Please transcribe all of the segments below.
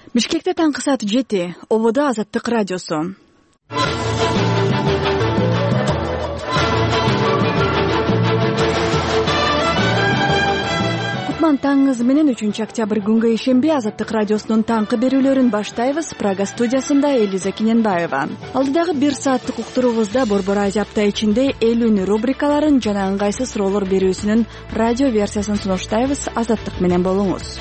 Бишкекте таңкы саат 7. Ободо Азаттык радиосу. Кутман таңыңыз менен 3 октябрь күнгө ишемби Азаттык радиосунун таңкы берүүлөрүн баштайбыз. Прага студиясында Элиза Кененбаева. Алдыдагы 1 сааттык уктуруубузда Борбор Азия апта ичинде 50 рубрикаларын жана ыңгайсыз суроолор берүүсүнүн радио версиясын сунуштайбыз. Азаттык менен болуңуз.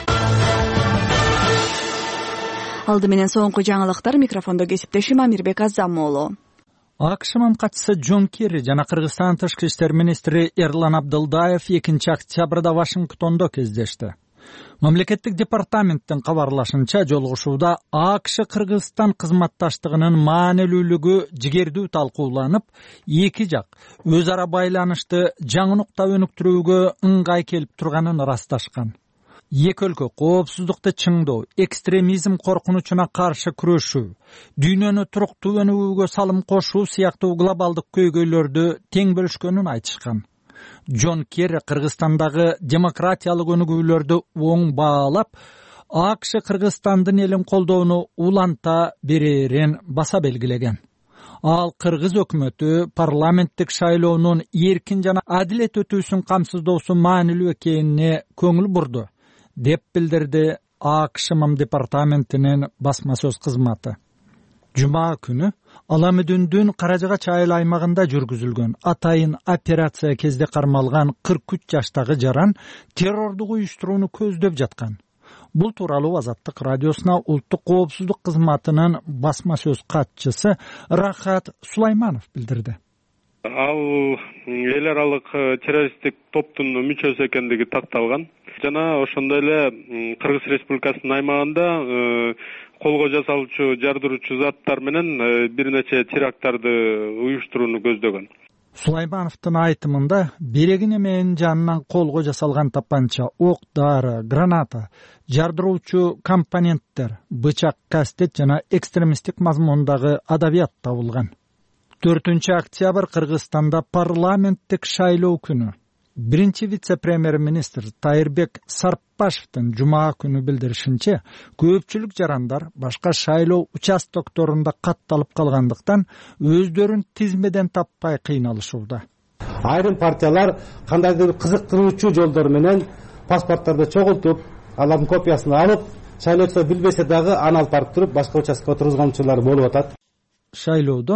Алды менен соңку жаңылыктар, микрофондо кесиптешим Амирбек Азамолу. АКШ мамкатчысы Джон Керри жана Кыргызстан тышкы иштер министри Эрлан Абдылдаев 2 октябрда Вашингтондо кездешти. Мамлекеттик департаменттин кабарлашынча, жолугушууда АКШ Кыргызстан кызматташтыгынын маанилүүлүгү жигердүү талкууланып, эки жак өз ара байланышты жаңы нукта өнүктүрүүгө ыңгай келип турганын ырасташкан. Эки өлкө коопсуздукту чыңдоо, экстремизм коркунучуна каршы күрөшүү, дүйнөнү туруктуу өнүгүүгө салым кошуу сыяктуу глобалдык көйгөйлөрдү тең бөлүшкөнүн айтышкан. Джон Керри Кыргызстандагы демократиялык өнүгүүлөрдү оң баалап, АКШ Кыргызстандын элин колдоону уланта берерин баса белгилеген. Ал Кыргыз өкмөтү парламенттик шайлоонун эркин жана адилет өтүүсүн камсыздоосу маанилүү экенине көңүл бурду, деп билдирди АКШ департаментинин басма сөз кызматы. Жума күнү Аламүдүндүн Каражыгач айыл аймагында жүргүзүлгөн атайын операция кезде кармалган 43 жаштагы жаран террордук уюштурууну көздөп жаткан. Бул тууралуу Азаттык радиосуна Улуттук коопсуздук кызматынын басма сөз катчысы Рахат Сулайманов билдирди. Ал эл аралык террористтик топтун мүчөсү экендиги такталган. Жана ошондой эле Кыргыз Республикасынын аймагында колго жасалуучу жардыруучу заттар менен бир нече теракттарды уюштурууну көздөгөн. Сулаймановдун айтымында берегин эменин жанынан колго жасалган тапанча, ок дары, граната, жардыруучу компоненттер, бычак, кастет жана экстремисттик мазмундагы адабият табылган. 4 октябрь Кыргызстанда парламенттик шайлоо күнү. Биринчи вице-премьер-министр Тайырбек Сарпашевдин жума күнү билдиришинче, көпчүлүк жарандар башка шайлоо участокторунда катталып калгандыктан өздөрүн тизмеден таппай кыйналышууда. Айрым партиялар кандайдыр кызыктыруучу жолдор менен паспорттарды чогултуп, алардын копиясын алып, шайлоочу билбесе дагы аны алып барып туруп башка участкага тургузгончулар болуп атат. Шайлоодо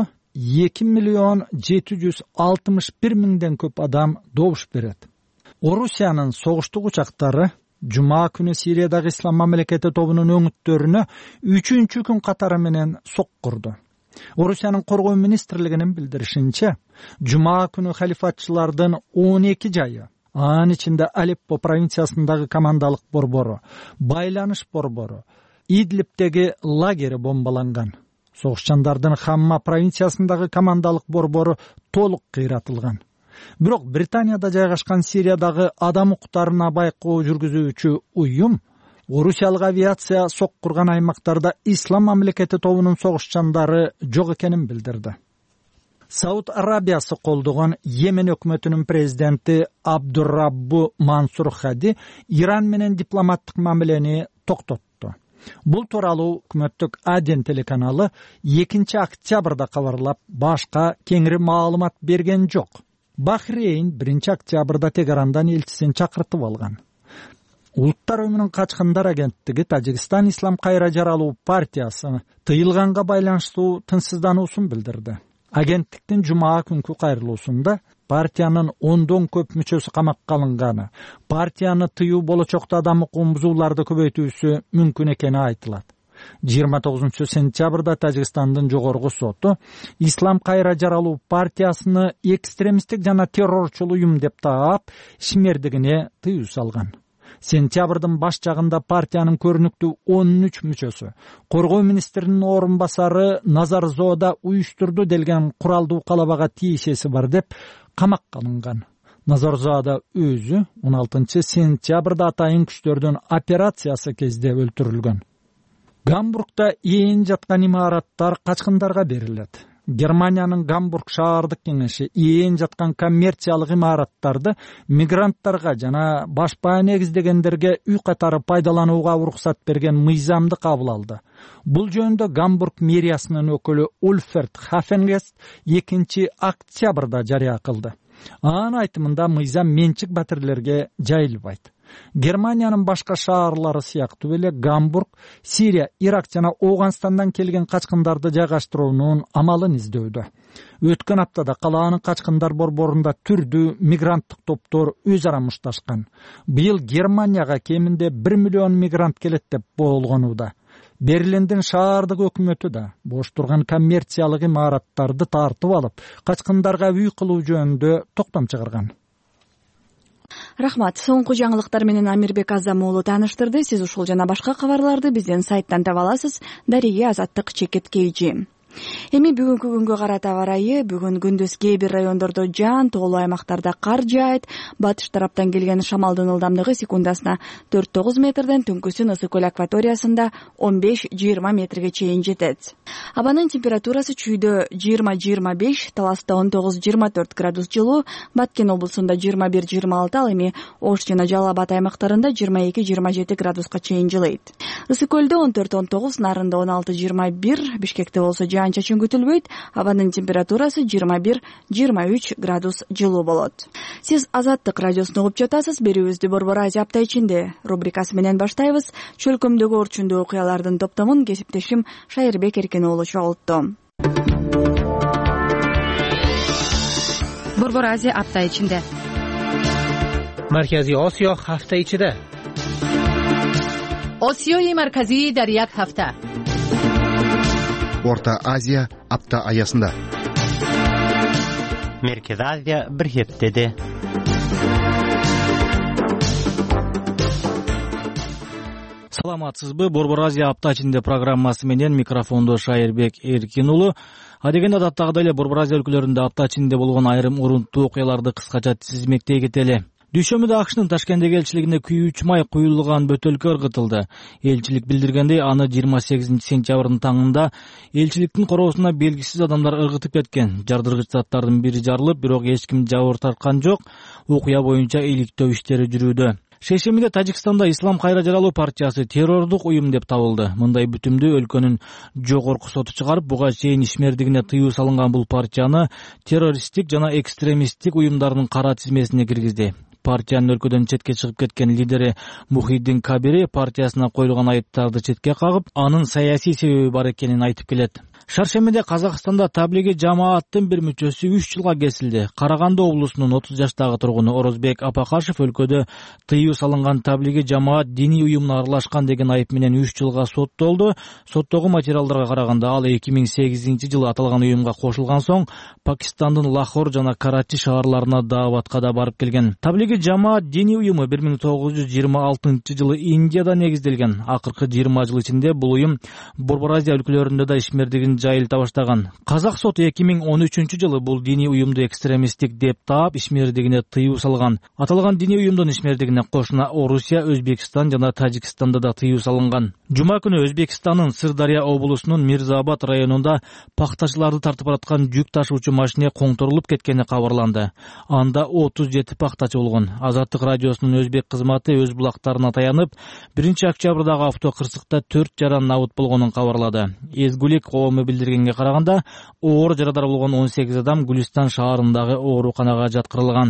2.761.000 көп адам добуш берет. Орусиянын согуштук учактары жума күнү Сириядагы Ислам мамлекети тобунун өңүттөрүнө 3-күн катары менен соккурду. Орусиянын коргоо министрлигинин билдиришинче, жума күнү халифатчылардын 12 жайы, анын ичинде Алеппо провинциясындагы командалык борбору, байланыш борбору, Идлибтеги лагери бомбаланган. Согушчандардын Хамма провинциясындагы командалык борбору толук кыйратылган. Бирок Британияда жайгашкан Сириядагы адам укуктарына байкоо жүргүзүүчү уюм Орусиялык авиация соккурган аймактарда Ислам мамлекети тобунун согушчандары жок экенин билдирди. Сауд Арабиясы колдогон Йемен өкмөтүнүн президенти Абдурраббу Мансур Хади Иран менен дипломаттык мамилени токтотту. Бул тууралуу өкмөттүк Аден телеканалы 2 октябрда кабарлап, башка кеңири маалымат берген жок. Бахрейн 1 октябрда Тегарандан элчисин чакыртып алган. Улуттар өмүнүн качкындар агенттиги Тажикстан Ислам кайра жаралуу партиясы тыйылганга байланыштуу тынчсыздануусун билдирди. Агенттиктин жума күнкү кайрылуусунда партиянын 10дон көп мүчөсү камакка алынганы, партияны тыюу болочокто адам укугун бузууларды көбөйтүүсү мүмкүн экени айтылат. 29 сентябрда Тажикстандын жогорку соту Ислам кайра жаралуу партиясыны экстремисттик жана террорчул уюм деп таап, ишмердигине тыюу салган. Сентябрдын баш жагында партиянын көрүнүктүү 13 мүчөсү коргоо министринин орун басары Назарзоода уюштурду делген куралдуу калабага тиешеси бар деп камакка алынган. Назарзоодо өзү 16 сентябрда атайын күчтөрдүн операциясы кезде өлтүрүлгөн. Гамбургда ээн жаткан имараттар качкындарга берилет. Германиянын Гамбург шаардык кеңеши ээн жаткан коммерциялык имараттарды мигранттарга жана башпаа негиздегендерге үй катары пайдаланууга уруксат берген мыйзамды кабыл алды. Бул жөнүндө Гамбург мэриясынын өкүлү Ульферт Хафенгест 2 октябрда жарыя кылды. Анын айтымында мыйзам менчик батирлерге жайылбайт. Германиянын башка шаарлары сыяктуу эле Гамбург Сирия, Ирак жана Ооганстандан келген качкындарды жайгаштыруунун амалын издөүдө. Өткөн аптада калаанын качкындар борборунда түрдүү мигранттык топтор өз ара мушташкан. Быйыл Германияга кеминде 1 миллион мигрант келет деп болгонууда. Берлиндин шаардык өкмөтү да бош турган коммерциялык имараттарды тартып алып, качкындарга үй кылуу жөнүндө токтом чыгарган. Рахмат. Соңку жаңылыктар менен Амирбек Азам уулу тааныштырды. Сиз ушул жана башка кабарларды биздин сайттан таба аласыз. Дареги Азаттык чекиткейжи. Эми бүгүнкү күнгө карата аба ырайы. Бүгүн күндүз кээ бир райондордо жаан, тоолуу аймактарда кар жаайт. Батыш тараптан келген шамалдын ылдамдыгы секундасына 4-9 метрден, түнкүсүн Ысык көл акваториясында 15-20 метрге чейин жетет. Абанын температурасы чүйдө 20-25, Таласта 19-24 градус жылуу, Баткен облусунда 21-26, ал эми Ош жана Жалал Абад аймактарында 22-27 градуска чейин жылыйт. Ысык көлдө 14-19, Нарында 16-21, Бишкекте болсо жаан-чачын күтүлбөйт. Абанын температурасы 21-23 градус жылуу болот. Сиз Азаттык радиосун угуп жатасыз. Берүүбүздү Борбор Азия апта ичинде рубрикасы менен баштайбыз. Чөлкөмдөгү орчундуу окуялардын топтомун кесиптешим Шайырбек Эркен уулу чогултту. Борбор Азия апта ичинде. Маркази Осиё ҳафта ичида. Осиёи марказии дар як ҳафта. Орта Азия апта аясында. Меркез Азия бир хептеде. Саламатсызбы? Борбор Азия апта ичинде программасы менен микрофондо Шайырбек Эркин уулу. Адеген адаттагыдай эле Борбор Азия өлкөлөрүндө апта ичинде болгон айрым урунттуу окуяларды кыскача тизмектей кетели. Дүйшөмбүдө АКШнын Ташкенттеги элчилигине күйүүчү май куюлган бөтөлкө ыргытылды. Элчилик билдиргендей, аны 28 сентябрдын таңында элчиликтин короосуна белгисиз адамдар ыргытып кеткен. Жардыргыч заттардын бири жарылып, бирок эч ким жабыр тарткан жок. Окуя боюнча иликтөө иштери жүрүүдө. Шейшембиде Тажикстанда Ислам кайра жаралуу партиясы террордук уюм деп табылды. Мындай бүтүмдү өлкөнүн жогорку соту чыгарып, буга чейин ишмердигине тыюу салынган бул партияны террористтик жана экстремисттик уюмдардын кара тизмесине киргизди. Партиянын өлкөдөн четке чыгып кеткен лидери Мухиддин Кабири партиясына коюлган айыптарды четке кагып, анын саясий себеби бар экенин айтып келет. Шаршембиде Казакстанда таблиги жамааттын бир мүчөсү 3 жылга кесилди. Караганды облусунун 30 жаштагы тургуну Орозбек Апакашев өлкөдө тыюу салынган таблиги жамаат диний уюмуна аралашкан деген айып менен 3 жылга соттолду. Соттогу материалдарга караганда ал 2008 жылы аталган уюмга кошулган соң Пакистандын Лахор жана Карачи шаарларына дааватка да барып келген. Таблиги жамаат диний уюму 1926 жылы Индияда негизделген. Акыркы 20 жыл ичинде бул уюм Борбор Азия өлкөлөрүндө да ишмердигин жайылта баштаган. Казак соту 2013 жылы бул диний уюмду экстремисттик деп таап ишмердигине тыюу салган. Аталган диний уюмдун ишмердигине кошуна Орусия, Өзбекстан жана Тажикстанда да тыюу салынган. Жума күнү Өзбекстандын Сырдария облусунун Мирзаабад районунда пактачыларды тартып бараткан жүк ташуучу машине коңторулуп кеткени кабарланды. Анда 37 пактачы болгон. Азаттык радиосунун өзбек кызматы өз булактарына таянып, 1 октябрдагы автокырсыкта 4 жаран набыт болгонун кабарлады. Эзгүлик коому билдиргенге караганда, оор жарадар болгон 18 адам Гүлистан шаарындагы ооруканага жаткырылган.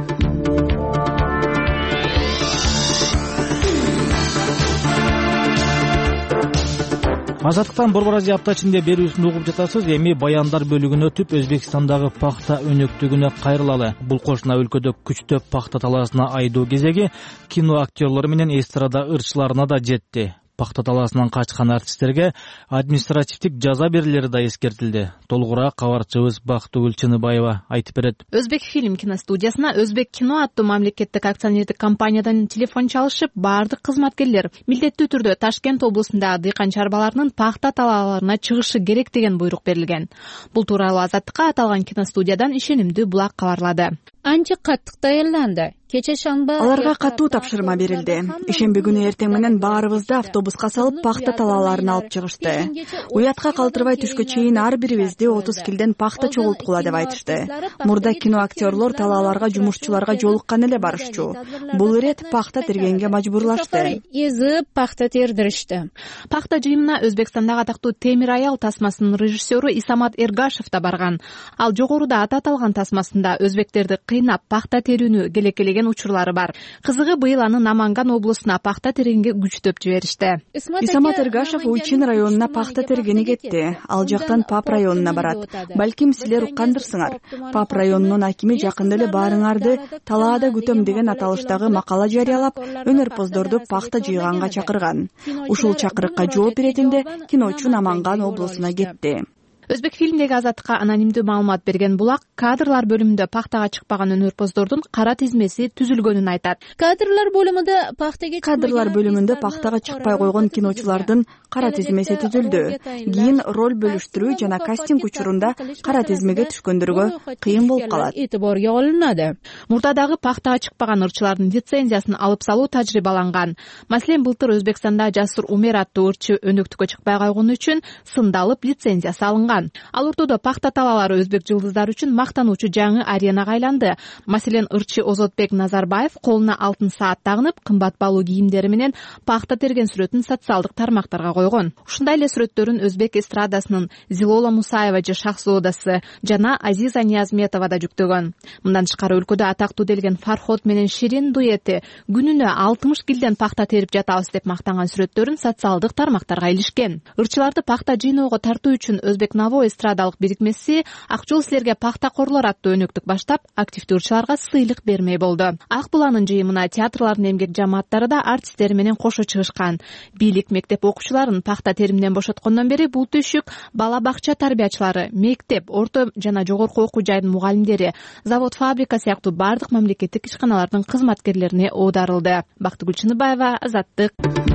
Азаттыктан Борбор Азия апта ичинде берүүсүн угуп жатасыз. Эми баяндар бөлүгүнө өтүп, Өзбекстандагы пахта өнөктүгүнө кайрылалы. Бул кошуна өлкөдө күчтөп пахта талаасына айдоо кезеги кино актерлору менен эстрада ырчыларына да жетти. Пахта талаасынан качкан артисттерге административдик жаза берилери да эскертилди. Толугураак кабарчыбыз Бактыгүл Чыныбаева айтып берет. Өзбек фильм киностудиясына Өзбек кино аттуу мамлекеттик акционердик компаниядан телефон чалышып, бардык кызматкерлер милдеттүү түрдө Ташкент облусундагы дыйкан чарбаларынын пахта талааларына чыгышы керек деген буйрук берилген. Бул тууралуу Азаттыкка аталган киностудиядан ишенимдүү булак кабарлады. анча каттык даярданды. Кече шанба аларга катуу тапшырма берилди. Ишемби күнү эртең менен баарыбызды автобуска салып пахта талааларын алып чыгышты. Уятка калтырбай түшкө чейин ар бирибизди 30 килден пахта чогулткула деп айтышты. Мурда кино актерлор талааларга жумушчуларга жолуккан эле барышчу. Бул ирет пахта тергенге мажбурлашты. Езип пахта тердиришти. Пахта жыйынына Өзбекстандагы атактуу Темир аял тасмасынын режиссеру Исамат Эргашев да барган. Ал жогоруда аты аталган тасмасында өзбектерди кыйнап пахта терүүнү келекелеген учурлары бар. Кызыгы быйыл аны Наманган облусуна пахта тергенге күчтөп жиберишти. Исамат Эргашев Уйчин районуна пахта тергени кетти. Ал жактан Пап районуна барат. Балким силер уккандырсыңар. Пап районунун акими жакында эле баарыңарды талаада күтөм деген аталыштагы макала жарыялап, өнөрпоздорду пахта жыйганга чакырган. Ушул чакырыкка жооп беретинде киночу Наманган облусуна кетти. Өзбек фильмдеги Азаттыкка анонимдүү маалымат берген Булак кадрлар бөлүмүндө пахтага чыкпаган өнөрпоздордун кара тизмеси түзүлгөнүн айтат. Кадрлар бөлүмүндө пахтага чыкпай койгон киночулардын кара тизмеси түзүлдү. Кийин роль бөлүштүрүү жана кастинг учурунда кара тизмеге түшкөндөргө кыйын болуп калат. Этиборго алынады. Мурдадагы пахтага чыкпаган ырчылардын лицензиясын алып салуу тажрыйбаланган. Маселен, былтыр Өзбекстанда Жасур Умер аттуу ырчы өнөктүккө чыкпай койгону үчүн сындалып лицензиясы алынган. Ал ортодо пахта талаалары өзбек жылдыздары үчүн мактануучу жаңы аренага айланды. Маселен, ырчы Озотбек Назарбаев колуна алтын саат тагынып, кымбат баалуу кийимдери менен пахта терген сүрөтүн социалдык тармактарга койгон. Ушундай эле сүрөттөрүн өзбек эстрадасынын Зилола Мусаева же Шахзодасы жана Азиза Ниязметова да жүктөгөн. Мындан тышкары өлкөдө атактуу делген Фархот менен Ширин дуэти күнүнө 60 килден пахта терип жатабыз деп мактанган сүрөттөрүн социалдык тармактарга илишкен. Ырчыларды пахта жыйноого тартуу үчүн Өзбек эстрадалык бирикмеси Ак жол силерге пахта корлор аттуу өнөктүк баштап, активдүү ырчыларга сыйлык бермей болду. Ак буланын жыйымына театрлардын эмгек жамааттары да артисттери менен кошо чыгышкан. Бийлик мектеп окуучуларын пахта теримден бошоткондон бери бул түйшүк бала бакча тарбиячылары, мектеп, орто жана жогорку окуу жайдын мугалимдери, завод, фабрика сыяктуу бардык мамлекеттик ишканалардын кызматкерлерине оодарылды. Бактыгүл Чыныбаева, Азаттык.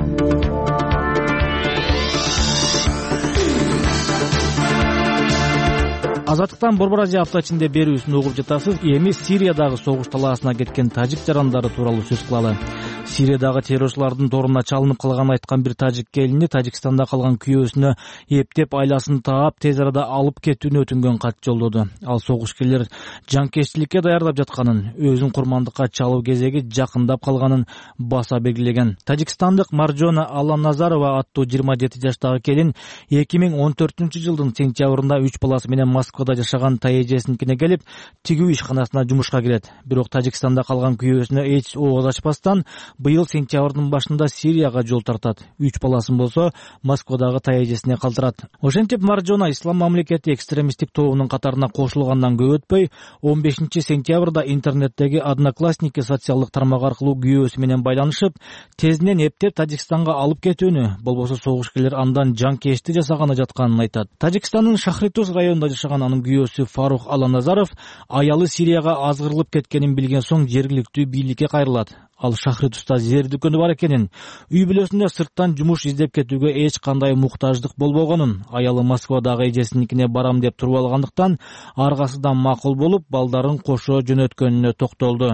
Азаттыктан Борбор Азия апта ичинде берүүсүн угуп жатасыз. Эми Сириядагы согуш талаасына кеткен тажик жарандары тууралуу сөз кылалы. Сириядагы террорчулардын торуна чалынып калганын айткан бир тажик келини Тажикстанда калган күйөөсүнө эптеп айласын таап, тез арада алып кетүүнү өтүнгөн кат жолдоду. Ал согушкерлер жанкечтиликке даярдап жатканын, өзүн курмандыкка чалуу кезеги жакындап калганын баса белгилеген. Тажикстандык Маржона Алланазарова аттуу 27 жаштагы келин 2014-жылдын сентябрында 3 баласы менен Москвада жашаган таэжесиникине келип, тигүү ишканасына жумушка кирет. Бирок Тажикстанда калган күйөөсүнө эч ооз ачпастан быйыл сентябрдын башында Сирияга жол тартат. 3 баласын болсо Москвадагы таэжесине калтырат. Ошентип Маржона ислам мамлекети экстремисттик тобунун катарына кошулгандан көп өтпөй 15 сентябрда интернеттеги Одноклассники социалдык тармак аркылуу күйөөсү менен байланышып, тезинен эптеп Тажикстанга алып кетүүнү, болбосо согушкерлер андан жанкечти жасаганы жатканын айтат. Тажикстандын Шахритуз районунда жашаган анын күйөөсү Фарух Аланазаров аялы Сирияга азгырылып кеткенин билген соң жергиликтүү бийликке кайрылат. Ал Шахритузда зер дүкөнү бар экенин, үй бүлөсүндө сырттан жумуш издеп кетүүгө эч кандай муктаждык болбогонун, аялы Москвадагы эжесиникине барам деп туруп алгандыктан аргасыдан макул болуп, балдарын кошо жөнөткөнүнө токтолду.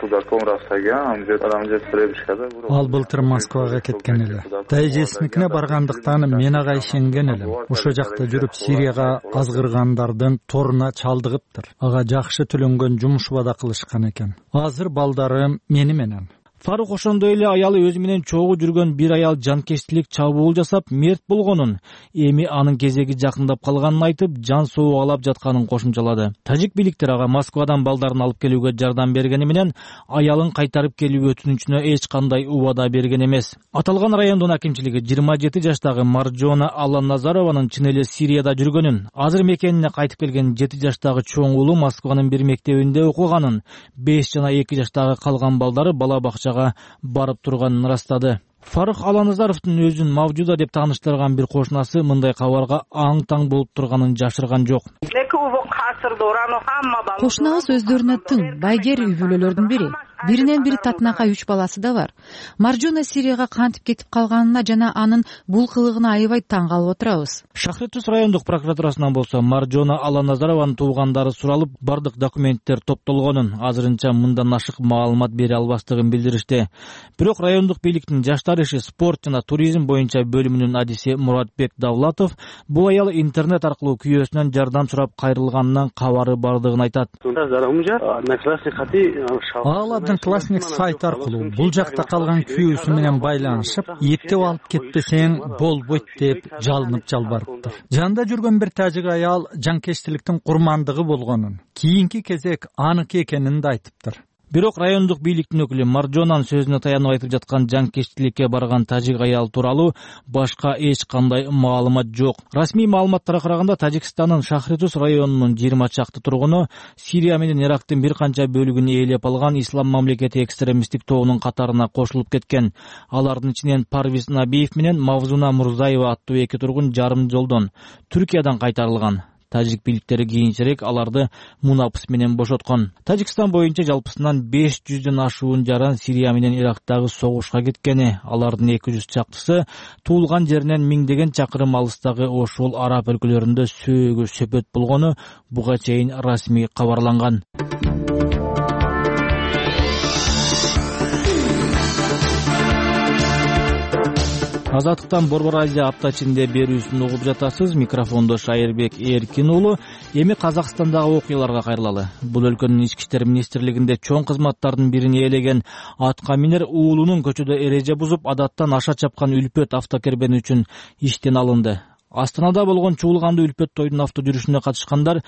Ал былтыр Москвага кеткен эле. Эжесиникине баргандыктан мен ага ишенген элем. Ошо жакта жүрүп Сирияга азгыргандардын торуна чалдыгыптыр. Ага жакшы төлөнгөн жумуш убада кылышкан экен. Азыр балдарым мени менен. Фарух ошондой эле аялы өзү менен чогуу жүргөн бир аял жанкечтилик чабуул жасап мерт болгонун, эми анын кезеги жакындап калганын айтып, жан соогулап жатканын кошумчалады. Тажик бийликтер ага Москвадан балдарын алып келүүгө жардам бергени менен аялын кайтарып келүү өтүнүчүнө эч кандай убада берген эмес. Аталган райондун акимчилиги 27 жаштагы Маржона Алланазарованын чын эле Сирияда жүргөнүн, азыр мекенине кайтып келген 7 жаштагы чоң уулу Москванын бир мектебинде окуганын, 5 жана 2 жаштагы калган балдары бала бакчага барып турганын ырастады. Фарух Аланазаровдун өзүн мавжуда деп тааныштырган бир кошунасы мындай кабарга аң-таң болуп турганын жашырган жок. Кошунабыз өздөрүнө тың, байгер үй бүлөлөрдүн бири. биринен бири татынакай 3 баласы да бар. Маржона Сирияга кантип кетип калганына жана анын бул кылыгына аябай таң калып отурабыз. Шахретус райондук прокуратурасынан болсо Маржона Аланазарованын туугандары суралып, бардык документтер топтолгонун, азырынча мындан ашык маалымат бере албастыгын билдиришти. Бирок райондук бийликтин жаштар иши, спорт жана туризм боюнча бөлүмүнүн адиси Муратбек Давлатов бул аял интернет аркылуу күйөөсүнөн жардам сурап кайрылганынан кабары бардыгын айтат. Ал Одноклассник сайт аркылуу бул жакта калган күйөөсү менен байланышып, эптеп алып кетпесең болбойт деп жалынып жалбарыптыр. Жанында жүргөн бир тажик аял жанкечтиликтин курмандыгы болгонун, кийинки кезек аныкы экенин да айтыптыр. Бирок райондук бийликтин өкүлү Маржонанын сөзүнө таянып айтып жаткан жанкечтиликке барган тажик аял тууралуу башка эч кандай маалымат жок. Расмий маалыматтарга караганда Тажикстандын Шахретус районунун 20 чакты тургуну Сирия менен Ирактын бир канча бөлүгүн ээлеп алган Ислам мамлекети экстремисттик тобунун катарына кошулуп кеткен. Алардын ичинен Парвиз Набиев менен Мавзуна Мурзаева аттуу 2 тургун жарым жолдон Түркиядан кайтарылган. Тажик бийликтери кийинчерээк аларды мунапыс менен бошоткон. Тажикстан боюнча жалпысынан 500дөн ашуун жаран Сирия менен Ирактагы согушка кеткени, алардын 200 чактысы туулган жеринен миңдеген чакырым алыстагы ошол араб өлкөлөрүндө сөөгө сөпөт болгону буга чейин расмий кабарланган. Азаттыктан Борбор Азия апта ичинде берүүсүн угуп жатасыз. Микрофондо Шайырбек Эркин уулу. Эми Казакстандагы окуяларга кайрылалы. Бул өлкөнүн ички иштер министрлигинде чоң кызматтардын бирин ээлеген атка минер уулунун көчөдө эреже бузуп, адаттан аша чапкан үлпөт автокербени үчүн иштен алынды. Астанада болгон чуулганды үлпөт тойдун авто жүрүшүнө катышкандар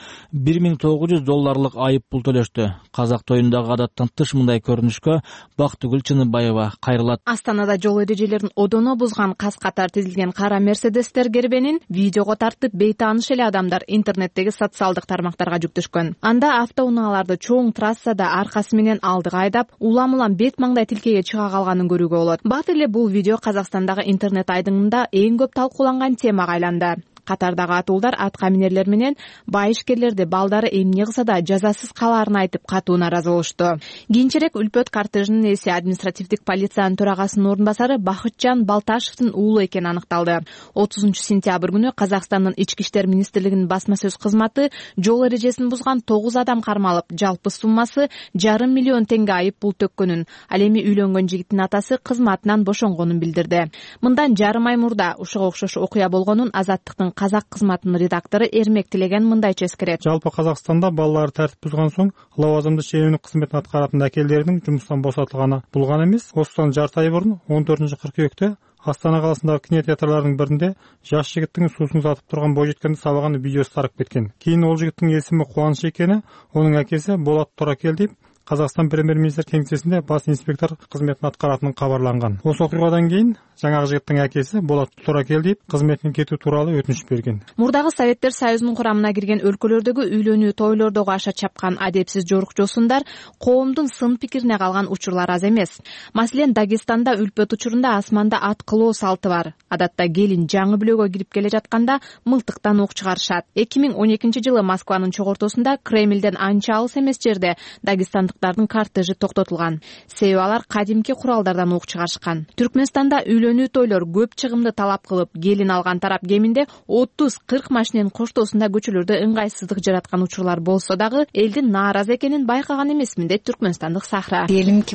$1900 айып пул төлөштү. Казак тоюндагы адаттан тыш мындай көрүнүшкө Бактыгүл Чыныбаева кайрылат. Астанада жол эрежелерин одоно бузган каз-катар тизилген кара Мерседестер кербенин видеого тартып, бейтааныш эле адамдар интернеттеги социалдык тармактарга жүктөшкөн. Анда автоунааларды чоң трассада аркасы менен алдыга айдап, улам бет маңдай тилкеге чыга калганын көрүүгө болот. Бат эле бул видео Казакстандагы интернет айдыңында эң көп талкууланган темага айланды. Катардагы атуулдар атка минерлер менен бай ишкерлерди балдары эмне кылса да жазасыз калаарын айтып катуу нааразы болушту. Кийинчерээк үлпөт кортежинин ээси административдик полициянын төрагасынын орун басары Бахытжан Балташевдин уулу экени аныкталды. 30-сентябрь күнү Казакстандын ички иштер министрлигинин басма сөз кызматы жол эрежесин бузган 9 адам кармалып, жалпы суммасы $500 миллион айып пул төккөнүн, ал эми үйлөнгөн жигиттин атасы кызматынан бошонгонун билдирди. Мындан жарым ай мурда ушуга окшош окуя болгонун Азаттыктын казак кызматынын редактору Эрмек Тилеген мындайча эскерет. Жалпы Казакстанда балалар тартип бузган соң лауазымды ченемдик кызметін аткаратын әкелдердің жумуштан босатылганы булган эмес. Осудан жарты ай мурун 14-кыркүйөктө Астана каласындагы кинотеатрлардын биринде жаш жигиттин суусун сатып турган бойжеткенди сабаган видеосу тарап кеткен. Кийин ол жигиттин эсими Кубаныч экени, онун акеси Болот Торакел деп Казакстан премьер-министр кеңсесинде бас инспектор кызметін аткаратынын кабарланган. Осы окуядан кийин жаңағы жигиттин акеси Болот Торакел деп кызметтен кетүү тууралуу өтүнүч берген. Мурдагы Советтер Союзунун курамына кирген өлкөлөрдөгү үйлөнүү тойлордогу аша чапкан адепсиз жорукчосундар коомдун сын пикирине калган учурлар аз эмес. Маселен, Дагестанда үлпөт учурунда асманда ат кылоо салты бар. Адатта келин жаңы бүлөгө кирип келе жатканда мылтыктан ок чыгарышат. 2012-жылы Москванын чогортосунда Кремлден анча алыс эмес жерде дагестандыктардын кортежи токтотулган. Себеби алар кадимки куралдардан ок чыгарышкан. Түркмөнстанда үйлөнүү тойлор көп чыгымды талап кылып, келин алган тарап кеминде 30-40 машиненин коштоосунда көчөлөрдө ыңгайсыздык жараткан учурлар болсо дагы элдин нааразы экенин байкаган эмесмин дейт түркмөнстандык Сахра.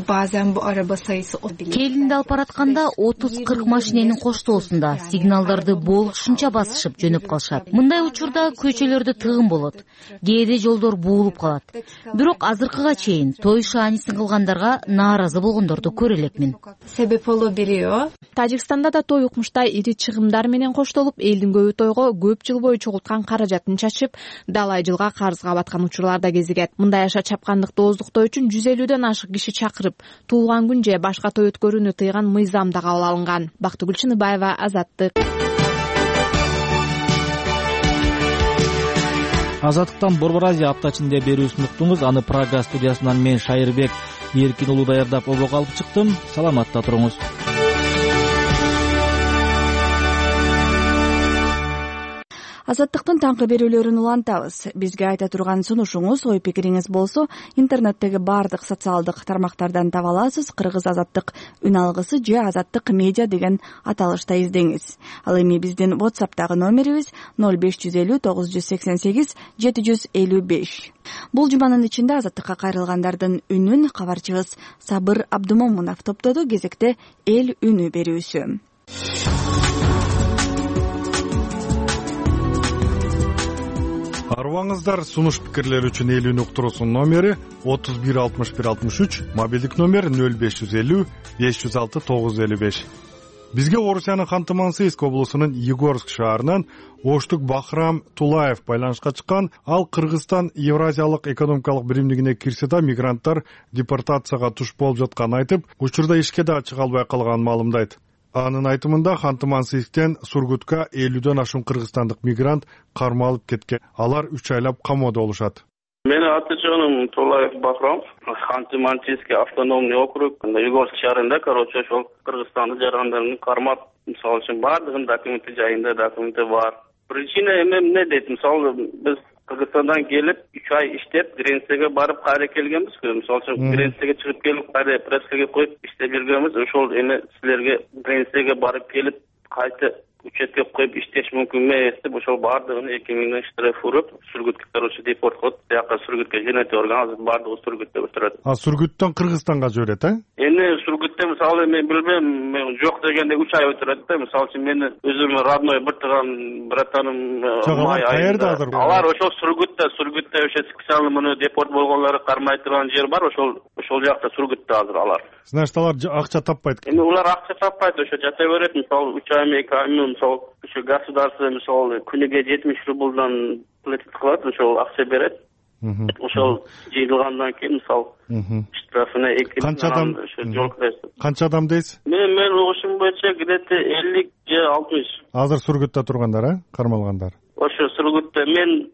Келинди алып баратканда 30-40 машиненин коштоосунда сигналдарды болушунча басышып жөнөп калышат. Мындай учурда көчөлөрдө тыгын болот. Кээде жолдор буулуп калат. Бирок азыркыга чейин той шаанисын кылгандарга нааразы болгондорду көрө элекмин. Тажикстанда да той укмуштай ири чыгымдар менен коштолуп, элдин көбү тойго көп жыл бою чогулткан каражатын чачып, далай жылга карызга баткан учурлар да кезигет. Мындай аша чапкандыкты ооздуктоо үчүн 150дөн ашык киши чакырып, туулган күн же башка той өткөрүүнү тыйган мыйзам да кабыл алынган. Бактыгүл Чыныбаева, Азаттык. Азаттыктан Борбор Азия апта ичинде берүүсүн уктуңуз. Аны Прага студиясынан мен Шайырбек Эркин уулу даярдап обого алып чыктым. Саламатта туруңуз. Азаттыктын таңкы берүүлөрүн улантабыз. Бизге айта турган сунушуңуз, ой пикириңиз болсо, интернеттеги баардык социалдык тармактардан таба аласыз. Кыргыз азаттык үн алгысы же азаттык медиа деген аталышта издеңиз. Ал эми биздин WhatsApp'тагы номерибиз 0550 988 755. Бул жуманын ичинде азаттыкка кайрылгандардын үнүн кабарчыбыз Сабыр Абдумомунов топтоду. Кезекте эл үнү берүүсү. Арыбаңыздар, сунуш пикирлер үчүн эл үнү уктуруусунун номери 31 61 63, мобилдик номер 0550 506 955. Бизге Орусиянын Ханты-Мансийск облусунун Егорск шаарынан Оштук Бахрам Тулаев байланышка чыккан. Ал Кыргызстан Евразиялык экономикалык биримдигине кирсе да мигранттар депортацияга туш болуп жатканын айтып, учурда ишке да чыга албай калганын маалымдайт. Анын айтымында Ханты-Мансийсктен Сургутка 50дөн ашуун кыргызстандык мигрант кармалып кеткен. Алар 3 айлап камоодо болушат. Менин аты-жөнүм Тулаев Бахрам, Ханты-Мансийский автономный округ, Егорск шаарында, ошол Кыргызстандын жарандарын кармап, мисалы үчүн баардыгынын документи жайында, документи бар. Причина эмне дейт? Мисалы биз Кыргызстандан келип 3 ай иштеп, Гренцияга барып кайра келгенбиз. Мисалы үчүн Гренцияга чыгып келип, кайра пресскага коюп иштеп жүргөнбүз. Ошол эми силерге Гренцияга барып келип, кайта учетке коюп иштеш мүмкүн эмес деп, ошол баардыгын 2000 штраф уруп, Сургутка депорт кылып, тияка Сургутка жөнөтүп орган. Азыр баардыгы Сургутта отурат. Сургуттан Кыргызстанга жиберет, Эми Сургутта мисалы мен билбейм, мен жок дегенде 3 ай отурат да. Мисалы үчүн мени өзүм родной бир тыган братаным май айында. Алар ошол Сургутта ошо специальный депорт болгонлору кармай турган жер бар, ошол жакта Сургутта азыр алар. Значит, алар акча таппайт. Эми улар акча таппайт, ошо жата берет. Мисалы 3 ай, 2 ай, мисалы ошо государство мисалы күнүгө 70 рубльдан платить кылат, ошол акча берет. Ошол жыйылгандан кийин мисалы штрафына 2 Канча адам дейсиз? Мен угушум боюнча где-то 50 же 60. Азыр Сургутта тургандар, кармалгандар. Ошо Сургутта мен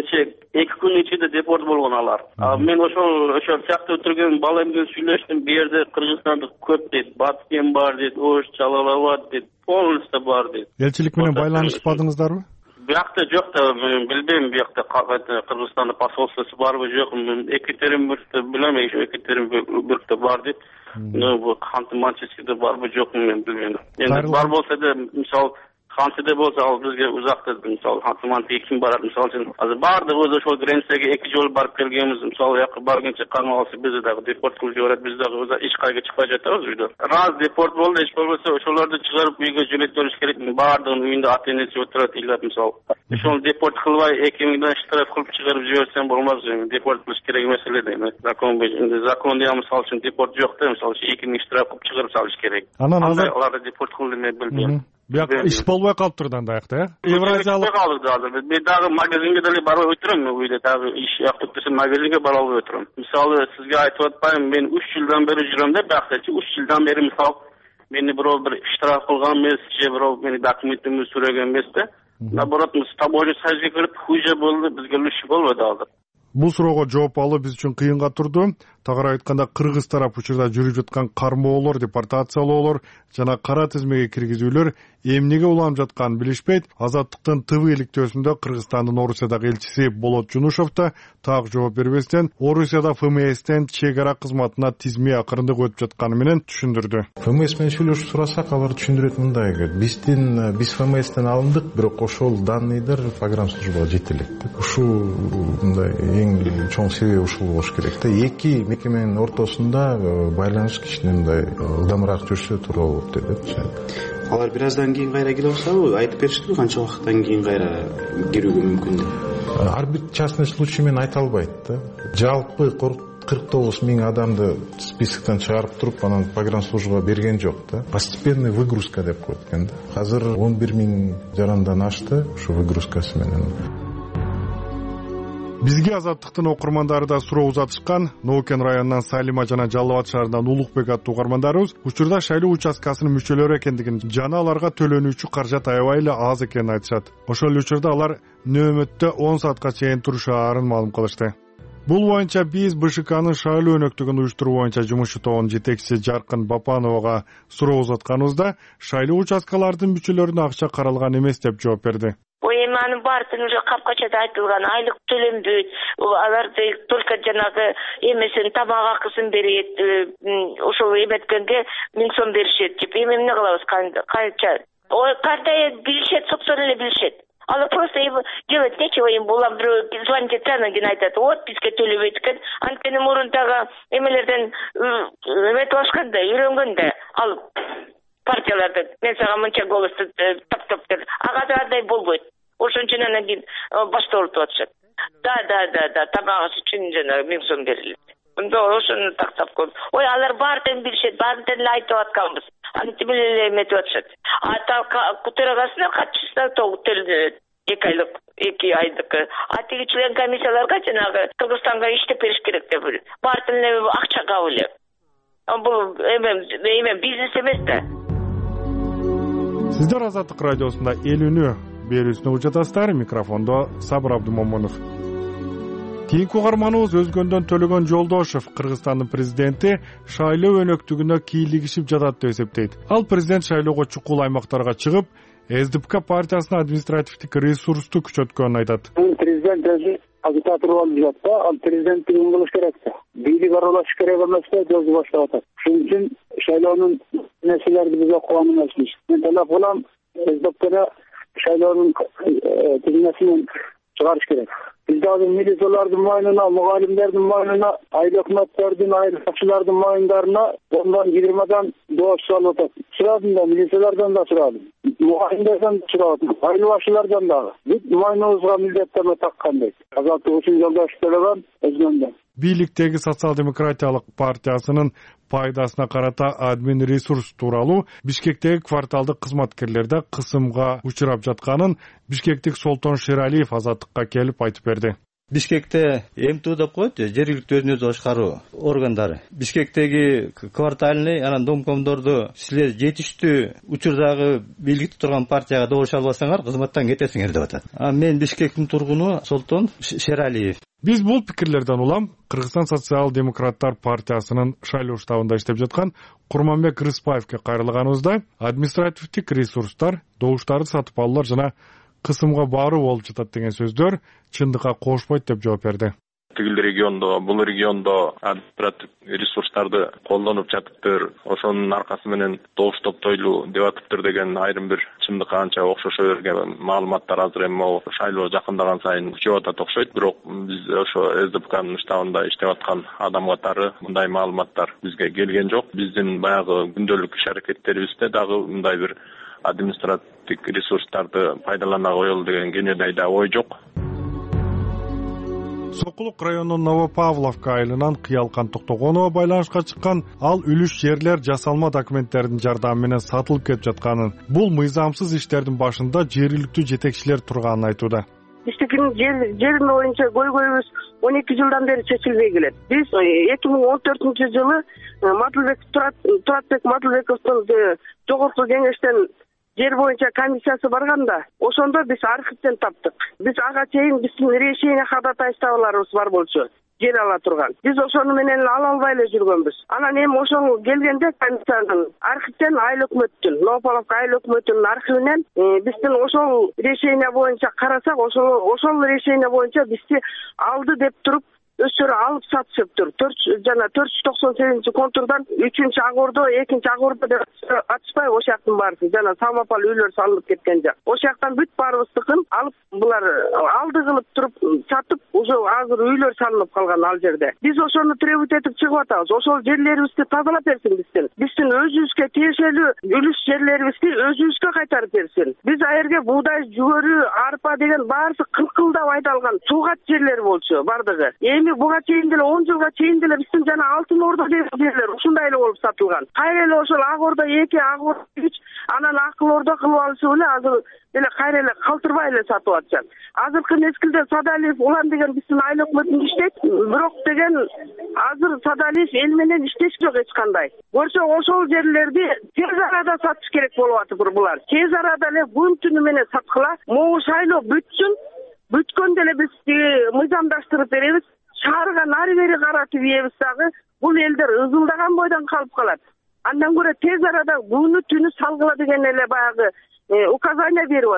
2 күн ичинде депорт болгон алар. Мен ошол жакта отурган бала менен сүйлөштүм. Бу жерде кыргызстандык көп дейт, Баткен бар дейт, Ош, Чалалабад дейт, полностью бар дейт. Элчилик менен байланышпадыңыздарбы? Биякта жок да, билбейм, биякта Кыргызстандын посольствосу барбы жокпу. Екатеринбургда билем, Екатеринбургда бар дейт. Бу Ханты-Мансийскиде барбы жокпу, мен билбейм. Эми бар болсо да, мисалы Хантыда болсо, ал бизге узакта, мисалы Ханты-Мансийскиге ким барат? Мисалы үчүн азыр баардыгыбыз ошол Гренцияга 2 жолу барып келгенбиз. Мисалы жака барганча камалса бизди дагы депорт кылып жиберет, биз дагы эч кайга чыкпай жатабыз үйдө. Раз депорт болду, эч болбосо ошолорду чыгарып үйгө жөнөтүп бериш керек. Баардыгынын үйүндө ата-энеси отурат, ыйлап мисалы. Ошол депорт кылбай 2000 штраф кылып чыгарып жиберсем болмаз. Депорт кылыш керек эмес эле дейм. Закон законда мисалы үчүн депорт жок да, мисалы 2000 штраф кылып чыгарып салыш керек. Анан азыр аларды депорт кылды мен билбейм. Бияк иш болбой калып турду анда, Евразиялык мен дагы магазинге деле барбай отурам, үйдө дагы иш яктып десем магазинге бара албай отурам. Мисалы сизге айтып атпайм, мен 3 жылдан бери жүрөм да, биякчы 3 жылдан бери мисалы мени бирөө бир штраф кылган эмес, же бирөө мени документимди сураган эмес да. Наоборот, таможня союзга кирип хуже болду, бизге лучше болбойт азыр. Бул суроого жооп алуу биз үчүн кыйынга турду. Тагыраак айтканда, Кыргыз тарап учурда жүрүп жаткан кармоолор, депортациялоолор жана кара тизмеге киргизүүлөр эмнеге уланып жатканын билишпейт. Азаттыктын ТВ иликтөөсүндө Кыргызстандын Орусиядагы элчиси Болот Жунушов да так жооп бербестен, Орусияда ФМСтен чек ара кызматына тизме акырындык өтүп жатканы менен түшүндүрдү. ФМС менен сүйлөшүп сурасак, алар түшүндүрөт мындай: биз ФМСтен алындык, бирок ошол данныйдар погранслужбага жете элек. Ушул мындай эң чоң себеби ушул болуш керек да. Эки мекеменин ортосунда байланыш кичине мындай ылдамыраак жүрсө туура болот деп. Алар бир аздан кийин кайра келип алсабы, айтып беришти, канча убакыттан кийин кайра кирүүгө мүмкүн деп? Ар бир частный случай менен айта албайт да. Жалпы 49 миң адамды списоктон чыгарып туруп, анан погранслужбага берген жок да. Постепенный выгрузка деп коет экен да. Азыр 11 миң жарандан ашты ушу выгрузкасы менен. Бизге Азаттыктын окурмандары да суроо узатышкан. Ноукен районунан Салима жана Жалал Абад шаарынан Улукбек аттуу угармандарыбыз учурда шайлоо участкасынын мүчөлөрү экендигин жана аларга төлөнүүчү каражат аябай эле аз экенин айтышат. Ошол эле учурда алар нөөмөттө 10 саатка чейин турушаарын маалым кылышты. Бул боюнча биз БШКнын шайлоо өнөктүгүн уюштуруу боюнча жумушчу тобунун жетекчиси Жаркын Бапановага суроо узатканыбызда шайлоо участкалардын мүчөлөрүнө акча каралган эмес деп жооп берди. Бул эми анын баарын уже капкачада айтылган, айлык төлөнбөйт, аларды только жанагы эмесин тамак акысын берет, ошол эметкенге 1000 сом беришет деп. Эми эмне кылабыз, канча? Ой, кандай билишет, собственно эле билишет. Ал просто делать нечего им было, звонить анан кийин айтат, вот бизге төлөбөйт экен. Анткени мурунтагы эмелерден эметип да, үйрөнгөн да. Ал партияларды мен сага мынча голосду таптап деп. Ага андай болбойт. Ошон үчүн анан кийин башталып атышат. Да, тамагы үчүн жана 1000 сом берилет. Мында ошону тактап коюп. Ой, алар баарын билишет, баарын эле айтып атканбыз. Антип эле эметип атышат. Ата төрагасына катчысына төлөнөт. 2 айдыкы. А тиги член комиссияларга жанагы Кыргызстанга иштеп бериш керек деп. Баарын эле акча кабыл эле. Бул эме бизнес эмес да. Сиздер Азаттык радиосунда эл үнү берүүсүнө угуп жатасыздар. Микрофондо Сабыр Абдымомунов. Кийинки угарманыбыз Өзгөндөн Төлөгөн Жолдошев Кыргызстандын президенти шайлоо өнөктүгүнө кийлигишип жатат деп эсептейт. Ал президент шайлоого чукул аймактарга чыгып, СДПК партиясынын административдик ресурсту күчөткөнүн айтат. Президент өзү агитатор болуп жатса, ал президенттигин кылыш керек да. Бийлик аралашыш керек эмес деп өзү баштап атат. Шуның үчүн шайлоонун нерселерди биз окуган эмеспиз. Мен талап кылам, СДПКда шайлоонун тизмесин чыгарыш керек. Бизде азыр милициялардын мойнуна, мугалимдердин мойнуна, айыл өкмөттөрдүн, айыл башчылардын мойундарына 10-20 доош салып атат. Сурадым да, милициялардан да сурадым. Мугалимдерден сурадым, айыл башчылардан дагы. Бүт мойнубузга милдеттенме таккан дейт. Азаттык үчүн Жолдошев Төлөгөн Өзгөндөн. Бийликтеги социал-демократиялык партиясынын пайдасына карата админ ресурс тууралуу Бишкектеги кварталдык кызматкерлерде кысымга учурап жатканын бишкектик Солтон Шералиев Азаттыкка келип айтып берди. Бишкекте МТУ деп коет, жергиликтүү өзүн өзү башкаруу органдары. Бишкектеги квартальный анан домкомдорду силер жетиштүү учурдагы бийликте турган партияга добуш албасаңар, кызматтан кетесиңер деп атат. Мен Бишкектин тургуну Солтон Шералиев. Биз бул пикирлерден улам Кыргызстан социал-демократтар партиясынын шайлоо штабында иштеп жаткан Курманбек Рыспаевке кайрылганыбызда административдик ресурстар, добуштарды сатып алуулар жана кысымга баруу болуп жатат деген сөздөр чындыкка кошпойт деп жооп берди. Тигил региондо, бул региондо административ ресурстарды колдонуп жатыптыр, ошонун аркасы менен добуш топтойлуу деп атыптыр деген айрым бир чындыкка анча окшошо берген маалыматтар азыр эми шайлоо жакындаган сайын күчөп атат окшойт. Бирок биз ошо СДПКнын штабында иштеп аткан адам катары мындай маалыматтар бизге келген жок. Биздин баягы күндөлүк иш аракеттерибизде дагы мындай бир административдик ресурстарды пайдалана коелу деген кенедай да ой жок. Сокулук районунун Новопавловка айылынан Кыялкан Токтогонова байланышка чыккан, ал үлүш жерлер жасалма документтердин жардамы менен сатылып кетип жатканын, бул мыйзамсыз иштердин башында жергиликтүү жетекчилер турганын айтууда. Биздикинин жерин боюнча көйгөйүбүз 12 жылдан бери чечилбей келет. Биз 2014-жылы Туратбек Матылбековдун жогорку кеңештен жер боюнча комиссиясы барганда, ошондо биз архивден таптык. Биз ага чейин биздин решение ходатайстволорубуз бар болчу, жер ала турган. Биз ошону менен ала албай эле жүргөнбүз. Анан эми ошол келгенде комиссиянын архивден айыл өкмөттүн, Новополовка айыл өкмөтүнүн архивинен биздин ошол решение боюнча карасак, ошол решение боюнча бизди алды деп туруп өздөрү алып сатышыптыр. 498 контурдан 3-ак ордо, 2-ак ордо деп атышпай, ошол жактын баары жана самопал үйлөр салынып кеткен жак. Ошол жактан бүт баарыбыздыкын алып булар алды кылып туруп сатып, уже азыр үйлөр салынып калган ал жерде. Биз ошону требовать этип чыгып атабыз. Ошол жерлерибизди тазалап берсин биздин. Биздин өзүбүзгө тиешелүү үлүш жерлерибизди өзүбүзгө кайтарып берсин. Биз аерге буудай, жүгөрү, арпа деген баарысы кылкылдап айдалган суугат жерлер болчу бардыгы. Буга чейин деле 10 жылга чейин деле биздин жана алтын ордо деген жерлер ушундай эле болуп сатылган. Кайра эле ошол ак ордо 2, ак ордо 3, анан акыл ордо кылып алышып эле азыр эле кайра эле калтырбай эле сатып атышат. Азыркы мезгилде Садалиев улан деген биздин айыл өкмөтүндө иштейт, бирок деген азыр Садалиев эл менен иштеш жок эч кандай. Көрсө ошол жерлерди тез арада сатыш керек болуп атыптыр булар. Тез арада эле күн түнү менен саткыла, могу шайлоо бүтсүн. Бүткөндө эле биз мыйзамдаштырып беребиз. Шаарга нары бери каратып ийебиз дагы, бул элдер ызылдаган бойдон калып калат. Андан көрө тез арада күнү түнү салгыла деген эле баягы указание берип атат.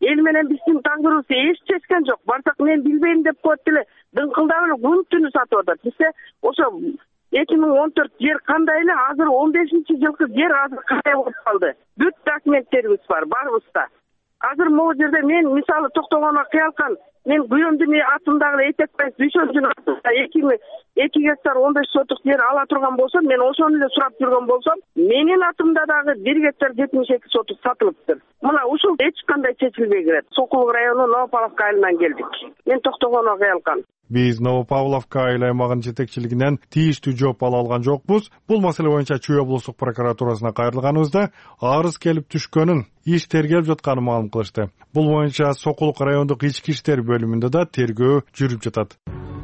эл менен биздин тагдырыбызды эч чечкен жок. Барсак мен билбейм деп коет деле дыңкылдап эле күн түнү сатып атат. Бизде ошо 2014 жер кандай эле азыр 15-жылкы жер азыр кандай болуп калды. Бүт документтерибиз бар, барыбызда. Азыр могу жерде мен мисалы токтогонго кыялкан мен күйөөмдүн атындагы Этекбаев Дүйшөндүн атында 2 гектар 15 сотук жер ала турган болсом, мен ошону эле сурап жүргөн болсом, менин атымда дагы 1 гектар 72 сотук сатылыптыр. Мына ушул эч кандай чечилбей келет. Сокулук району Новопавловка айылынан келдик. Мен токтогонго кыялкан. Биз Новопавловка айыл аймагынын жетекчилигинен тийиштүү жооп ала алган жокпуз. Бул маселе боюнча Чүй облустук прокуратурасына кайрылганыбызда арыз келип түшкөнүн, иш тергелип жатканын маалым кылышты. Бул боюнча Сокулук райондук ички иштер бөлүмүндө да тергөө жүрүп жатат.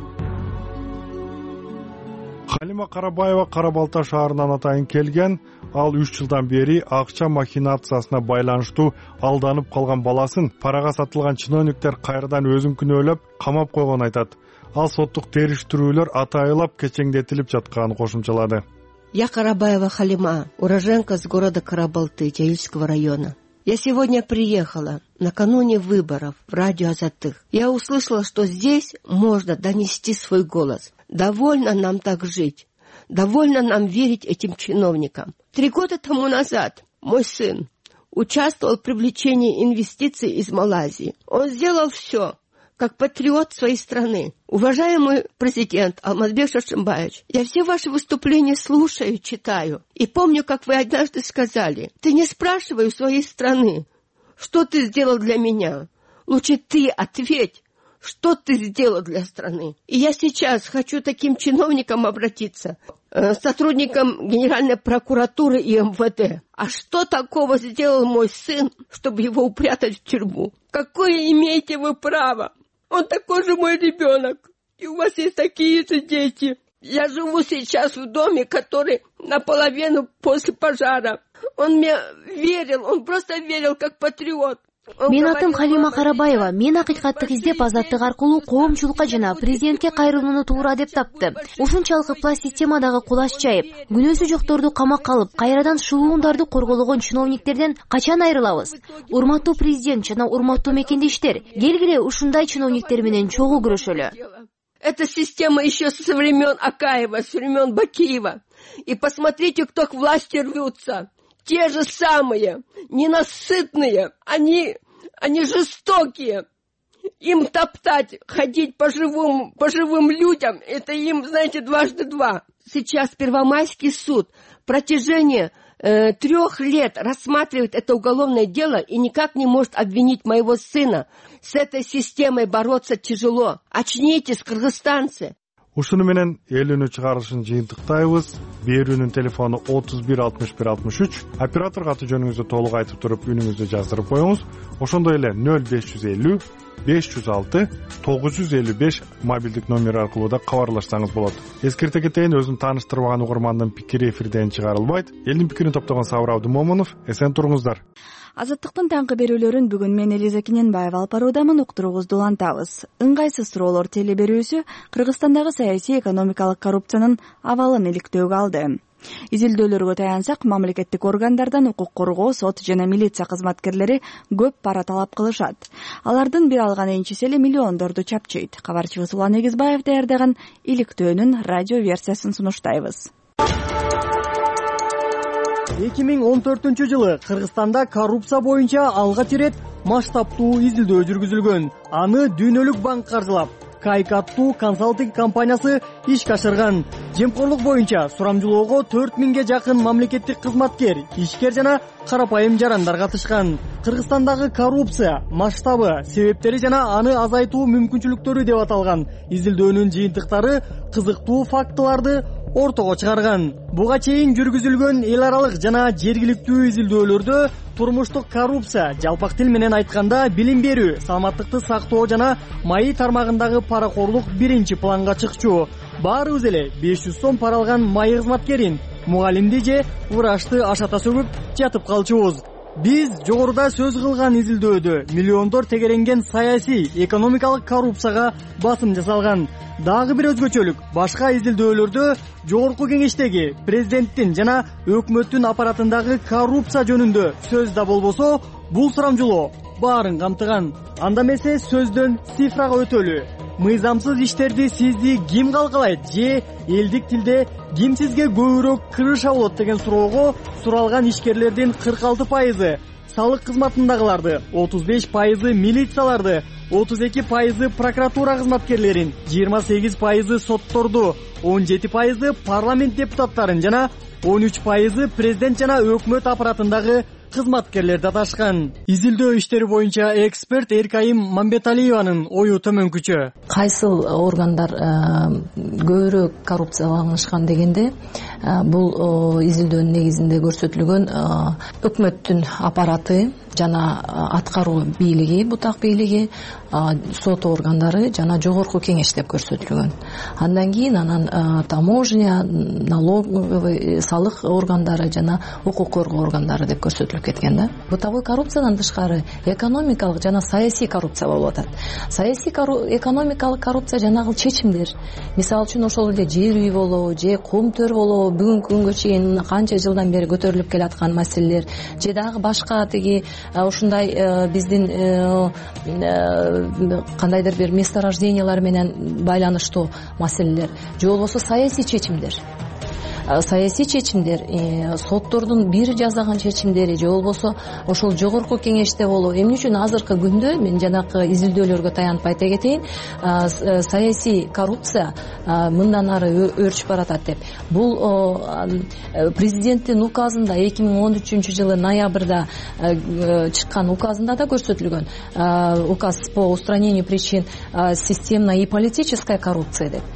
Халима Карабаева Кара Балта шаарынан атайын келген. Ал 3 жылдан бери акча махинациясына байланыштуу алданып калган баласын парага сатылган чиновниктер кайрадан өзүн күнөөлөп камап койгонун айтат. Ал соттук териштирүүлөр атайылап кечеңдетилип жатканын кошумчалады. Я Карабаева Халима, уроженка с города Карабалты, Чаильского района. Я сегодня приехала накануне выборов в радио «Азаттык». Я услышала, что здесь можно донести свой голос. Довольно нам так жить. Довольно нам верить этим чиновникам. 3 года тому назад мой сын участвовал в привлечении инвестиций из Малайзии. Он сделал все, как патриот своей страны. Уважаемый президент Алмазбек Шаршембаевич, я все ваши выступления слушаю, читаю. И помню, как вы однажды сказали: ты не спрашивай у своей страны, что ты сделал для меня. Лучше ты ответь, что ты сделал для страны. И я сейчас хочу таким чиновникам обратиться, сотрудникам Генеральной прокуратуры и МВД. А что такого сделал мой сын, чтобы его упрятать в тюрьму? Какое имеете вы право? Он такой же мой ребенок. И у вас есть такие же дети. Я живу сейчас в доме, который наполовину после пожара. Он мне верил, он просто верил как патриот. Мен атым Халима Карабаева. Мен акыйкатты издеп азаттык аркылуу коомчулукка жана президентке кайрылууну туура деп тапты. Ушунчалык ыплас системадагы кулаш чайып, күнөөсү жокторду камакка алып, кайрадан шылуундарды коргологон чиновниктерден качан айрылабыз? Урматтуу президент жана урматтуу мекендештер, келгиле ушундай чиновниктер менен чогуу күрөшөлү. Эта система еще со времен Акаева, с времен Бакиева. И посмотрите, кто к власти рвутся. Те же самые, ненасытные, они жестокие. Им топтать, ходить по живым людям, это им, знаете, 2x2. Сейчас Первомайский суд в протяжении 3 лет рассматривает это уголовное дело и никак не может обвинить моего сына. С этой системой бороться тяжело. Очнитесь, кыргызстанцы. Ушуну менен элүүнү чыгарышын жыйынтыктайбыз. Берүүнүн телефону 31 61 63. Операторго аты жөнүңүздү толук айтып туруп үнүңүздү жаздырып коюңуз. Ошондой эле 0550 506 955 мобилдик номер аркылуу да кабарлашсаңыз болот. Эскерте кетейин, өзүн тааныштырбаган угармандын пикири эфирден чыгарылбайт. Элдин пикирин топтогон Сабыр Абдымомунов, эсен туруңуздар. Азаттыктын таңкы берүүлөрүн бүгүн мен Элиза Кененбаева алып баруудамын, уктуруубузду улантабыз. Ыңгайсыз суроолор теле берүүсү Кыргызстандагы саясий экономикалык коррупциянын абалын иликтөөгө алды. Изилдөөлөргө таянсак, мамлекеттик органдардан укук коргоо, сот жана милиция кызматкерлери көп пара талап кылышат. Алардын бир алган энчиси эле миллиондорду чапчыйт. Кабарчыбыз Улан Эгизбаев даярдаган иликтөөнүн радио версиясын сунуштайбыз. 2014 Кыргызстанда коррупция боюнча алгач ирет масштабтуу изилдөө жүргүзүлгөн. Аны Дүйнөлүк банк каржылап, Кайк аттуу консалтинг компаниясы ишке ашырган. Жемкорлук боюнча сурамжылоого 4000ге жакын мамлекеттик кызматкер, ишкер жана карапайым жарандар катышкан. Кыргызстандагы коррупция масштабы, себептери жана аны азайтуу мүмкүнчүлүктөрү деп аталган изилдөөнүн жыйынтыктары кызыктуу фактыларды ортого чыгарган. Буга чейин жүргүзүлгөн эл аралык жана жергиликтүү изилдөөлөрдө турмуштук коррупция, жалпак тил менен айтканда билим берүү, саламаттыкты сактоо жана майы тармагындагы паракорлук биринчи планга чыкчу. Баарыбыз эле 500 сом пара алган майы кызматкерин, мугалимди же врачты ашата сөгүп жатып калчубуз. Биз жогоруда сөз кылган изилдөөдө миллиондор тегеренген саясий, экономикалык коррупцияга басым жасалган. Дагы бир өзгөчөлүк, башка изилдөөлөрдө жогорку кеңештеги президенттин жана өкмөттүн аппаратындагы коррупция жөнүндө сөз да болбосо, бул сурамжылоо баарын камтыган. Анда эмесе сөздөн цифрага өтөлү. Мыйзамсыз иштерди сизди ким калкалайт же элдик тилде ким сизге көбүрөөк крыша болот деген суроого суралган ишкерлердин 46% салык кызматындагыларды, 35% милицияларды, 32% прокуратура кызматкерлерин, 28% сотторду, 17% парламент депутаттарын жана 13% президент жана өкмөт аппаратындагы кызматкерлерди аташкан. Изилдөө иштери боюнча эксперт Эркайым Мамбеталиеванын ою төмөнкүчө. Кайсыл органдар көбүрөөк коррупцияланышкан дегенде, бул изилдөөнүн негизинде көрсөтүлгөн өкмөттүн аппараты жана аткаруу бийлиги, бутак бийлиги, сот органдары жана жогорку кеңеш деп көрсөтүлгөн. Андан кийин анан таможня, налоговый, салык органдары жана укук коргоо органдары деп көрсөтүлүп кеткен да. Бытовой коррупциядан тышкары экономикалык жана саясий коррупция болуп атат. Саясий экономикалык коррупция жанагы чечимдер. Мисалы үчүн ошол эле жер үй болобу, же комтөр болобу, бүгүнкү күнгө чейин канча жылдан бери көтөрүлүп келаткан маселелер, же дагы башка тиги ушундай биздин кандайдыр бир месторождениялар менен байланыштуу маселелер, же болбосо саясий чечимдер. Саясий чечимдер, соттордун бир жасаган чечимдери, же болбосо ошол жогорку кеңеште болобу. Эмне үчүн азыркы күндө мен жанакы изилдөөлөргө таянып айта кетейин, саясий коррупция мындан ары өрчүп баратат деп. Бул президенттин указында 2013 жылы ноябрда чыккан указында да көрсөтүлгөн. Указ по устранению причин системной и политической коррупции деп.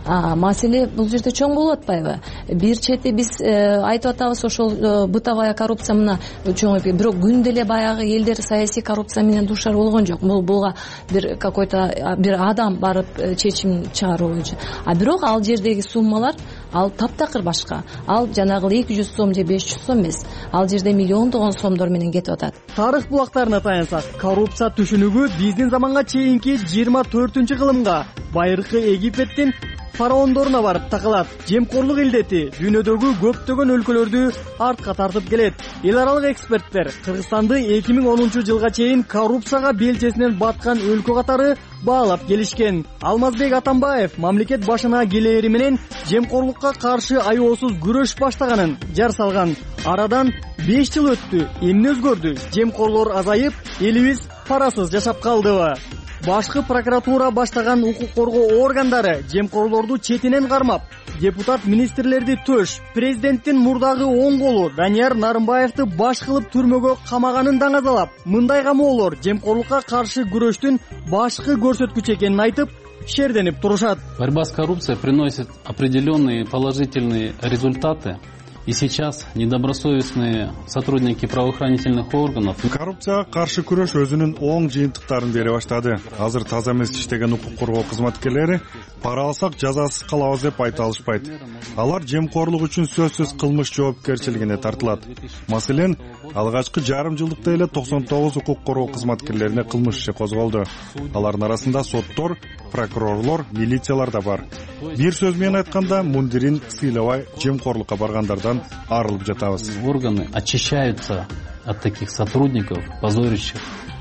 Маселе бул жерде чоң болуп атпайбы? Бир чети биз айтып атабыз, ошол бытовая коррупция мына чоң, бирок күндө эле баягы элдер саясий коррупция менен дуушар болгон жок. Буга бир какой-то бир адам барып чечим чыгаруу. Бирок ал жердеги суммалар ал таптакыр башка. Ал жанагы 200 сом же 500 сом эмес. Ал жерде миллиондогон сомдор менен кетип атат. Тарых булактарына таянсак, коррупция түшүнүгү биздин заманга чейинки 24-кылымга байыркы Египеттин фараондоруна барып такалат. Жемкорлук илдети дүйнөдөгү көптөгөн өлкөлөрдү артка тартып келет. Эл аралык эксперттер Кыргызстанды 2010 жылга чейин коррупцияга белчесинен баткан өлкө катары баалап келишкен. Алмазбек Атамбаев мамлекет башына келери менен жемкорлукка каршы аеосуз күрөш баштаганын жар салган. Арадан 5 жыл өттү. Эмне өзгөрдү? Жемкорлор азайып, элибиз парасыз жашап калдыбы? Башкы прокуратура баштаган укук коргоо органдары жемкорлорду четинен кармап, депутат министрлерди төш, президенттин мурдагы оң колу Данияр Нарымбаевди баш кылып түрмөгө камаганын даңазалап, мындай камоолор жемкорлукка каршы күрөштүн башкы көрсөткүчү экенин айтып, шерденип турушат. Борьба с коррупцией приносит определенные положительные результаты. И сейчас недобросовестные сотрудники правоохранительных органов. Коррупцияга каршы күрөш өзүнүн оң жыйынтыктарын бере баштады. Азыр таза эмес иштеген укук коргоо кызматкерлери пара алсак жазасыз калабыз деп айта алышпайт. Алар жемкорлук үчүн сөзсүз кылмыш жоопкерчилигине тартылат. Маселен, алгачкы жарым жылдыкта эле 99 укук коргоо кызматкерлерине кылмыш иши козголду. Алардын арасында соттор, прокурорлор, милициялар да бар. Бир сөз менен айтканда, мундирин сыйлабай жемкорлукка баргандардан арылып жатабыз. Органы очищаются от таких сотрудников, позорящих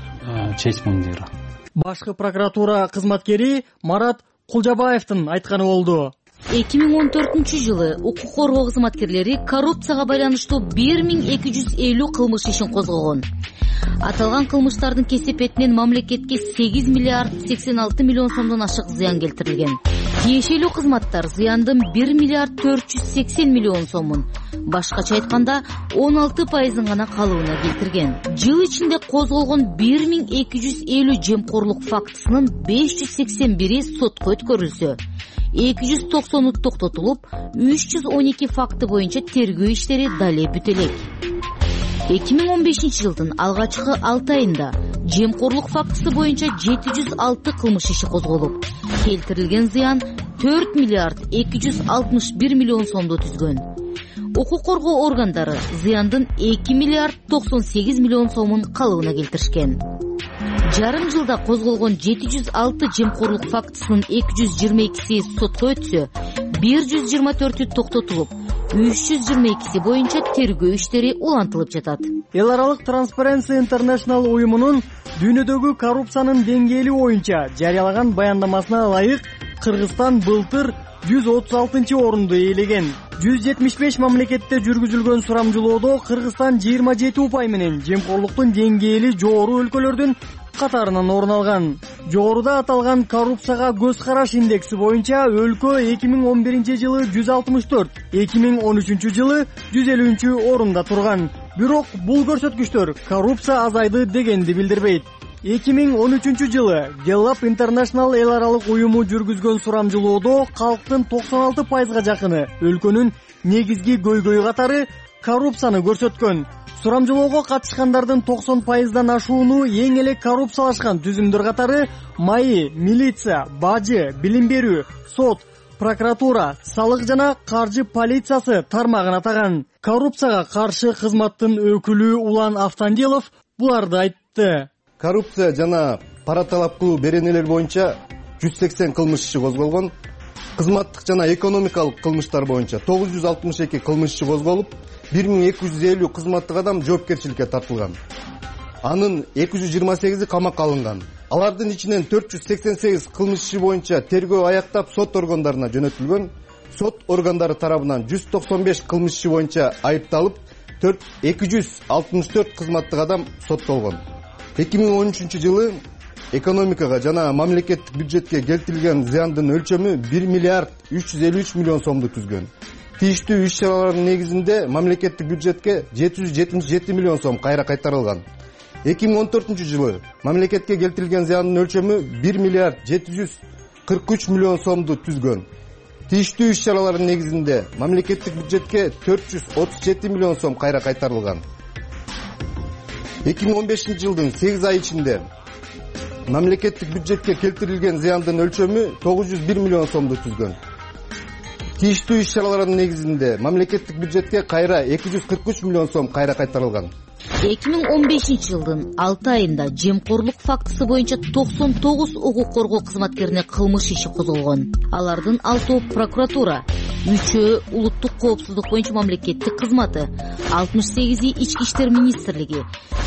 честь мундира. Башкы прокуратура кызматкери Марат Кулжабаевдин айтканы болду. 2014 жылы укук коргоо кызматкерлери коррупцияга байланыштуу 1250 кылмыш ишин козгогон. Аталган кылмыштардын кесепетинен мамлекетке 8 миллиард 86 миллион сомдон ашык зыян келтирилген. Тиешелүү кызматтар зыяндын 1 миллиард 480 миллион сомун, башкача айтканда 16% гана калыбына келтирген. Жыл ичинде козголгон 1250 жемкорлук фактысынын 581 сотко өткөрүлсө, 290 токтотулуп, 312 факты боюнча тергөө иштери дале бүт элек. 2015 жылдын алгачкы 6 айында жемкорлук фактысы боюнча 706 кылмыш иши козголуп, келтирилген зыян 4 миллиард 261 миллион сомду түзгөн. Укук коргоо органдары зыяндын 2 миллиард 98 миллион сомун калыбына келтиришкен. Жарым жылда козголгон 706 жемкорлук фактысынын 222си сотко өтсө, 124 токтотулуп, 322 боюнча тергөө иштери улантылып жатат. Эл аралык Transparency International уюмунун дүйнөдөгү коррупциянын деңгээли боюнча жарыялаган баяндамасына ылайык Кыргызстан былтыр 136 орунду ээлеген. 175 мамлекетте жүргүзүлгөн сурамжылоодо Кыргызстан 27 упай менен жемкорлуктун деңгээли жогору өлкөлөрдүн катарынан орун алган. Жогоруда аталган коррупцияга көз караш индекси боюнча өлкө 2011 жылы 164, 2013 жылы 150 орунда турган. Бирок бул көрсөткүчтөр коррупция азайды дегенди билдирбейт. 2013 жылы Gallup International эл аралык уюму жүргүзгөн сурамжылоодо калктын 96%га жакыны өлкөнүн негизги көйгөйү катары коррупцияны көрсөткөн. Сурамжылоого катышкандардын 90%дан ашууну эң эле коррупциялашкан түзүмдөр катары майы, милиция, бажы, билим берүү, сот, прокуратура, салык жана каржы полициясы тармагын атаган. Коррупцияга каршы кызматтын өкүлү Улан Автандилов буларды айтты. Коррупция жана пара талап кылуу беренелер боюнча 180 кылмыш иши козголгон. Кызматтык жана экономикалык кылмыштар боюнча 962 кылмыш иши козголуп, 1250 кызматтык адам жоопкерчиликке тартылган. Анын 228 камакка алынган. Алардын ичинен 488 кылмыш иши боюнча тергөө аяктап сот органдарына жөнөтүлгөн. Сот органдары тарабынан 195 кылмыш иши боюнча айыпталып, 264 кызматтык адам соттолгон. 2013 жылы экономикага жана мамлекеттик бюджетке келтирилген зыяндын өлчөмү 1 миллиард 353 миллион сомду түзгөн. Тийиштүү иш-чаралардын негизинде мамлекеттик бюджетке 777 миллион сом кайра кайтарылган. 2014 жылы мамлекетке келтирилген зыяндын өлчөмү 1 миллиард 743 миллион сомду түзгөн. Тийиштүү иш-чаралардын негизинде мамлекеттик бюджетке 437 миллион сом кайра кайтарылган. 2015 жылдын 8 ай ичинде мамлекеттик бюджетке келтирилген зыяндын өлчөмү 901 миллион сомду түзгөн. Тийиштүү иш-чаралардын негизинде мамлекеттик бюджетке кайра 243 миллион сом кайра кайтарылган. 2015 жылдын 6 айында жемкорлук фактысы боюнча 99 укук коргоо кызматкерине кылмыш иши козголгон. Алардын 6 прокуратура, 3 улуттук коопсуздук боюнча мамлекеттик кызматы, 68 ички иштер министрлиги,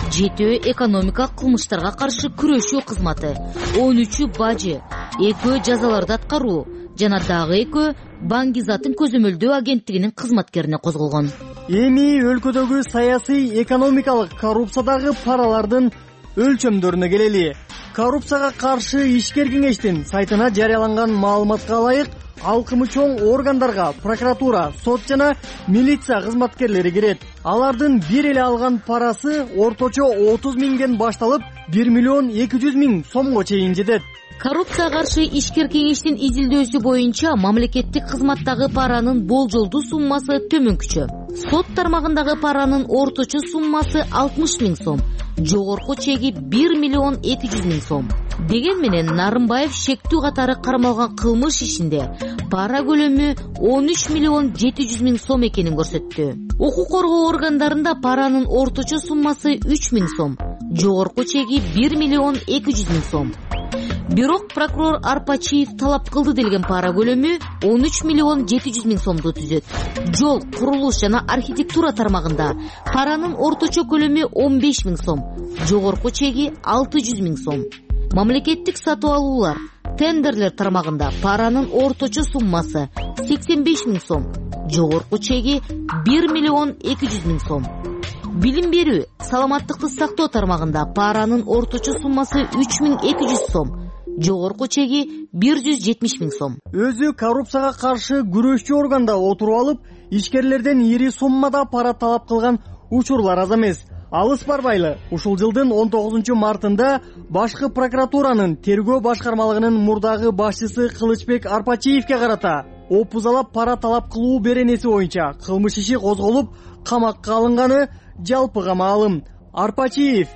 7 экономикалык кылмыштарга каршы күрөшүү кызматы, 13 бажы, 2 жазаларды аткаруу жана дагы 2 Баңгизаттын көзөмөлдөө агенттигинин кызматкерине козголгон. Эми өлкөдөгү саясий экономикалык коррупциядагы паралардын өлчөмдөрүнө келели. Коррупцияга каршы ишкер кеңештин сайтына жарыяланган маалыматка ылайык алкымы чоң органдарга прокуратура, сот жана милиция кызматкерлери кирет. Алардын бир эле алган парасы орточо 30 миңден башталып 1 миллион 200 миң сомго чейин жетет. Коррупцияга каршы ишкер кеңештин изилдөөсү боюнча мамлекеттик кызматтагы паранын болжолдуу суммасы төмөнкүчө. Сот тармагындагы паранын орточо суммасы 60 миң сом, жогорку чеги 1 миллион 200 миң сом. Деген менен Нарымбаев шектүү катары кармалган кылмыш ишинде пара көлөмү 13 миллион 700 миң сом экенин көрсөттү. Укук коргоо органдарында паранын орточо суммасы 3 миң сом, жогорку чеги 1 миллион 200 миң сом. Бирок прокурор Арпачиев талап кылды делген пара көлөмү 13 миллион 700 миң сомду түзөт. Жол, курулуш жана архитектура тармагында паранын орточо көлөмү 15 миң сом, жогорку чеги 600 миң сом. Мамлекеттик сатып алуулар, тендерлер тармагында паранын орточо суммасы 85 миң сом, жогорку чеги 1 миллион 200 миң сом. Билим берүү, саламаттыкты сактоо тармагында паранын орточо суммасы 3200 сом, жогорку чеги 170 миң сом. Өзү коррупцияга каршы күрөшчү органда отуруп алып, ишкерлерден ири суммада пара талап кылган учурлар аз эмес. Алыс барбайлы, ушул жылдын 19 мартында башкы прокуратуранын тергөө башкармалыгынын мурдагы башчысы Кылычбек Арпачиевке карата опузалап пара талап кылуу беренеси боюнча кылмыш иши козголуп, камакка алынганы жалпыга маалым. Арпачиев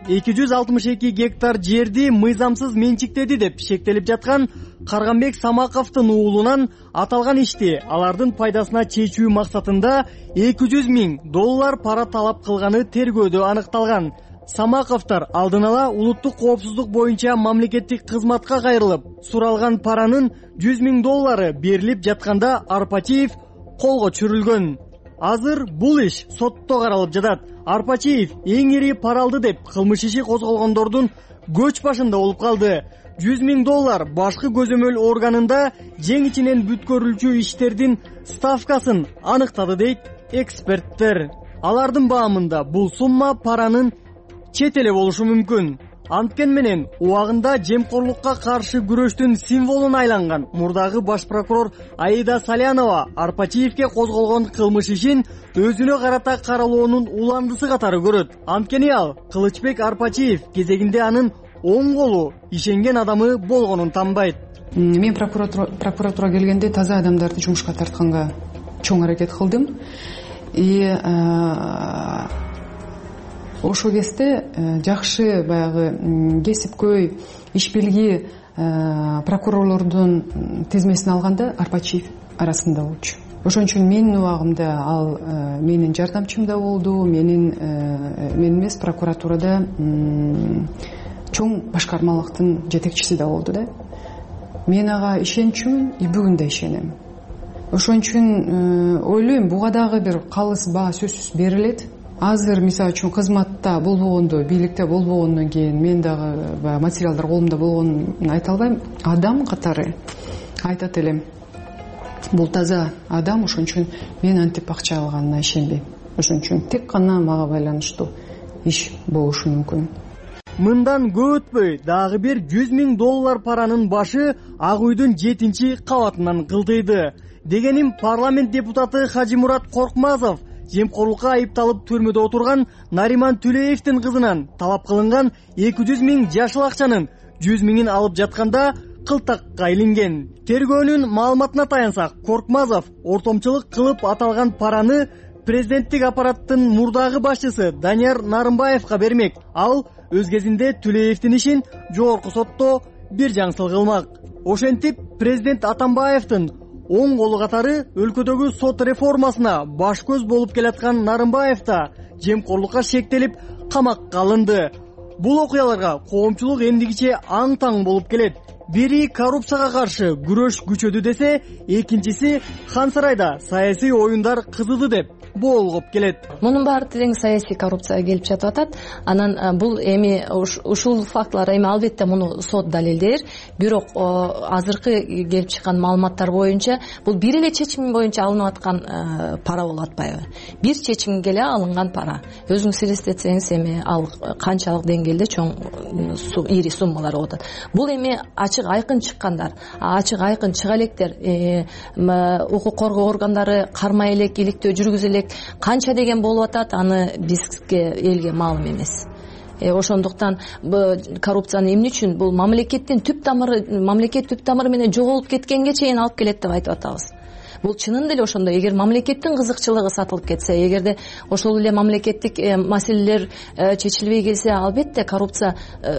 262 гектар жерди мыйзамсыз менчиктеди деп шектелип жаткан Карганбек Самаковдун уулунан аталган ишти алардын пайдасына чечүү максатында 200 миң доллар пара талап кылганы тергөөдө аныкталган. Самаковдор алдын ала улуттук коопсуздук боюнча мамлекеттик кызматка кайрылып, суралган паранын 100 миң доллары берилип жатканда Арпачиев колго түшүрүлгөн. азыр бул иш сотто каралып жатат. Арпачиев эң ири пара алды деп кылмыш иши козголгондордун көч башында болуп калды. $100,000 башкы көзөмөл органында жең ичинен бүткөрүлчү иштердин ставкасын аныктады дейт эксперттер. Алардын баамында бул сумма паранын чет эле болушу мүмкүн. Анткени менен убагында жемкорлукка каршы күрөштүн символуна айланган мурдагы баш прокурор Аида Салянова Арпачиевке козголгон кылмыш ишин өзүнө карата каралоонун уландысы катары көрөт. Анткени ал Кылычбек Арпачиев кезегинде анын оң колу ишенген адамы болгонун танбайт. Мен прокуратура келгенде таза адамдарды жумушка тартканга чоң аракет кылдым. Ошол кезде жакшы баягы кесипкөй иш билги прокурорлордун тизмесин алганда Арпачиев арасында болчу. Ошон үчүн менин убагымда ал менин жардамчым да болду. Мен эмес прокуратурада чоң башкармалыктын жетекчиси да болду да. Мен ага ишенчүмүн и бүгүн да ишенем. Ошон үчүн ойлойм, буга дагы бир калыс баа сөзсүз берилет. Азыр мисалы үчүн кызматта болбогондо, бийликте болбогондон кийин мен дагы материалдар колумда болгонун айта албайм. Адам катары айтат элем. Бул таза адам, ошон үчүн мен антип акча алганына ишенбейм. Ошон үчүн тек гана мага байланыштуу иш болушу мүмкүн. Мындан көп өтпөй дагы бир $100,000 паранын башы Ак үйдүн 7-чи кабатынан кылдыйды. Дегеним парламент депутаты Хажимурат Коркмазов жемкорлукка айыпталып түрмөдө отурган Нариман Түлеевдин кызынан талап кылынган 200,000 жашыл акчанын 100,000-ин алып жатканда кылтакка илинген. Тергөөнүн маалыматына таянсак, Коркмазов ортомчулук кылып аталган параны президенттик аппараттын мурдагы башчысы Данияр Нарымбаевга бермек. Ал өз кезинде Түлеевдин ишин жогорку сотто бир жаңсыл кылмак. Ошентип президент Атамбаевдин оң колу катары өлкөдөгү сот реформасына баш көз болуп келаткан Нарымбаев да жемкорлукка шектелип камакка алынды. Бул окуяларга коомчулук эмдигиче аң-таң болуп келет. Бири коррупцияга каршы күрөш күчөдү десе, экинчиси Хан Сарайда саясий оюндар кызыды деп болгоп келет. Мунун баары терең саясий коррупцияга келип жатып атат. Анан бул эми ушул фактылар эми албетте муну сот далилдейт. Бирок азыркы келип чыккан маалыматтар боюнча бул бир эле чечим боюнча алынып аткан пара болуп атпайбы? Бир чечимге эле алынган пара. Өзүңүз элестетсеңиз эми ал канчалык деңгээлде чоң ири суммалар болуп атат. Бул эми ачык айкын чыккандар, ачык айкын чыга элекдер, укук коргоо органдары кармай элек, иликтөө жүргүзө элек, канча деген болуп атат, аны бизге элге маалым эмес. Ошондуктан коррупцияны эмне үчүн бул мамлекеттин түп тамыры менен жоголуп кеткенге чейин алып келет деп айтып атабыз. Бул чынында эле ошондой. Эгер мамлекеттин кызыкчылыгы сатылып кетсе, эгерде ошол эле мамлекеттик маселелер чечилбей келсе, албетте коррупция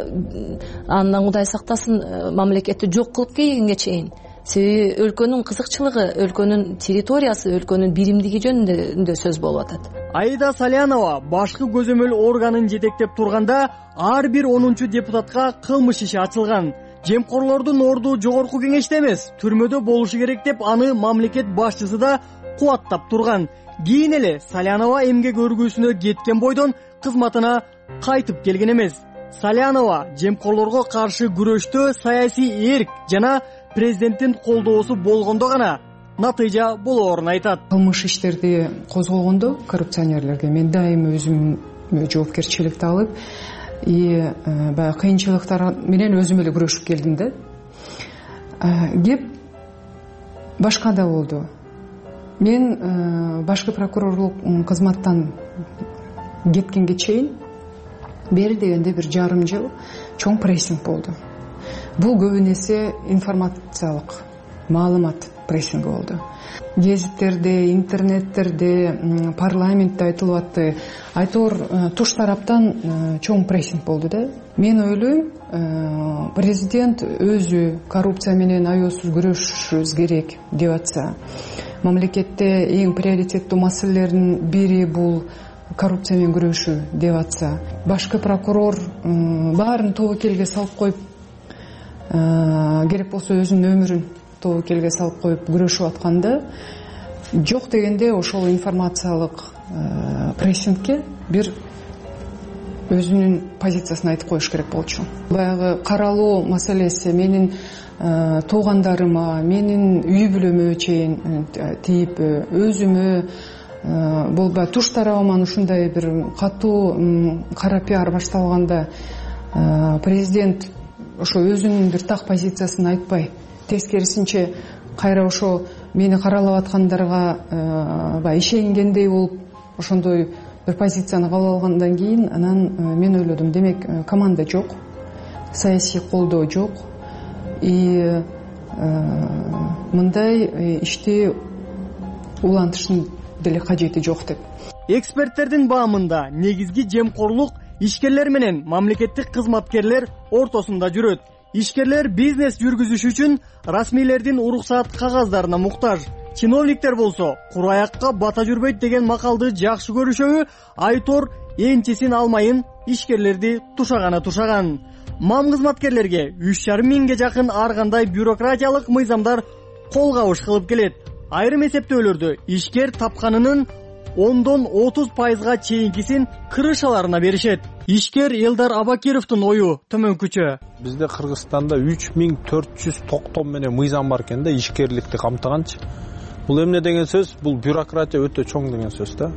андан Кудай сактасын мамлекетти жок кылып келгенге чейин. Себеби өлкөнүн кызыкчылыгы, өлкөнүн территориясы, өлкөнүн биримдиги жөнүндө сөз болуп атат. Аида Салянова башкы көзөмөл органын жетектеп турганда ар бир 10-чу депутатка кылмыш иши ачылган. Жемкорлордун орду жогорку кеңеште эмес, түрмөдө болушу керек деп аны мамлекет башчысы да кубаттап турган. Кийин эле Салянова эмгек өргүүсүнө кеткен бойдон кызматына кайтып келген эмес. Салянова жемкорлорго каршы күрөштө саясий эрк жана президенттин колдоосу болгондо гана натыйжа болоорун айтат. Кылмыш иштерди козгогондо коррупционерлерге мен дайым өзүмө жоопкерчиликти алып, баягы кыйынчылыктар менен өзүм эле күрөшүп келдим да. Кеп башка да болду. Мен башкы прокурорлук кызматтан кеткенге чейин бери дегенде бир жарым жыл чоң прессинг болду. Бул көбүн эсе информациялык маалымат прессинги болду. Гезиттерде, интернеттерде, парламентте айтылып атты. Айтор туш тараптан чоң прессинг болду да. Мен ойлойм, президент өзү коррупция менен аеосуз күрөшүшүбүз керек деп атса, мамлекетте эң приоритеттүү маселелердин бири бул коррупция менен күрөшүү деп атса, башкы прокурор баарын тобокелге салып коюп, керек болсо өзүнүн өмүрүн тобокелге салып коюп күрөшүп атканда, жок дегенде ошол информациялык прессингке бир өзүнүн позициясын айтып коюш керек болчу. Баягы каралоо маселеси менин туугандарыма, менин үй бүлөмө чейин тийип, өзүмө болбой туш тарабыман ушундай бир катуу кара пиар башталганда президент ошо өзүнүн бир так позициясын айтпай, тескерисинче кайра ошо мени каралап аткандарга баягы ишенгендей болуп ошондой бир позицияны кабыл алгандан кийин анан мен ойлодум, демек команда жок, саясий колдоо жок, и мындай ишти улантыштын деле кажети жок деп. Эксперттердин баамында негизги жемкорлук ишкерлер менен мамлекеттик кызматкерлер ортосунда жүрөт. Ишкерлер бизнес жүргүзүш үчүн расмийлердин уруксаат кагаздарына муктаж. Чиновниктер болсо кур аякка бата жүрбөйт деген макалды жакшы көрүшөбү, Айтор энчисин алмайын ишкерлерди тушаган. Мам кызматкерлерге 3,5 миңге жакын ар кандай бюрократиялык мыйзамдар кол кабыш кылып келет. Айрым эсептөөлөрдө ишкер тапканынын 10-30%га чейинкисин крышаларына беришет. Ишкер Элдар Абакировдун ою төмөнкүчө. Бизде Кыргызстанда 3400 токтом менен мыйзам бар экен да, ишкерликти камтыганчы. Бул эмне деген сөз? Бул бюрократия өтө чоң деген сөз да.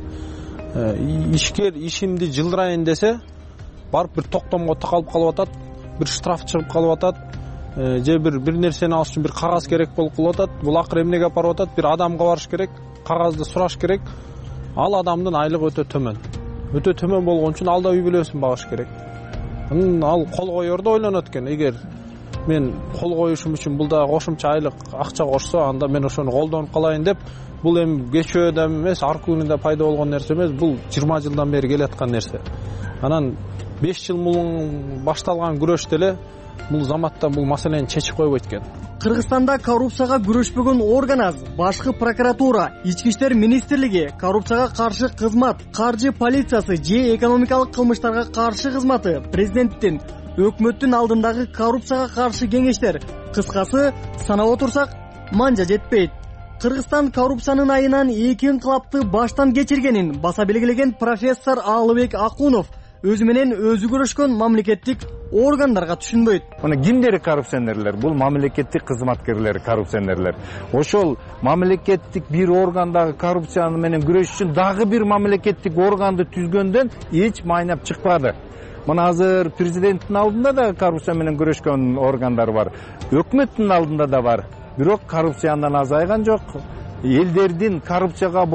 Ишкер ишимди жылдырайын десе, барып бир токтомго такалып калып атат, бир штраф чыгып калып атат, же бир нерсени алыш үчүн бир кагаз керек болуп калып атат. Бул акыры эмнеге барып атат? Бир адамга барыш керек, кагазды сураш керек. Ал адамдын айлыгы өтө төмөн. Өтө төмөн болгон үчүн ал да үй бүлөсүн багыш керек. Ал кол коерде ойлонот экен, эгер мен кол коюшум үчүн бул да кошумча айлык акча кошсо, анда мен ошону колдонуп калайын деп, бул эми кечөөдө эмес, аркы күнүндө пайда болгон нерсе эмес, бул 20 жылдан бери келаткан нерсе. Анан 5 жыл мурун башталган күрөш деле бул заматта бул маселени чечип койбойт экен. Кыргызстанда коррупцияга күрөшпөгөн орган аз. Башкы прокуратура, Ички иштер министрлиги, коррупцияга каршы кызмат, каржы полициясы же экономикалык кылмыштарга каршы кызматы, президенттин, өкмөттүн алдындагы коррупцияга каршы кеңештер. Кыскасы, санап отурсак, манжа жетпейт. Кыргызстан коррупциянын айынан 2 инкылапты баштан кечиргенин баса белгилеген профессор Алыбек Акунов өзү менен өзү күрөшкөн мамлекеттик органдарга түшүнбөйт. Мына кимдер коррупционерлер? Бул мамлекеттик кызматкерлер коррупционерлер. Ошол мамлекеттик бир органдагы коррупцияны менен күрөш үчүн дагы бир мамлекеттик органды түзгөндөн эч майнап чыкпады. Мына азыр президенттин алдында да коррупция менен күрөшкөн органдар бар. Өкмөттүн алдында да бар. Бирок коррупциядан азайган жок. Элдердин коррупцияга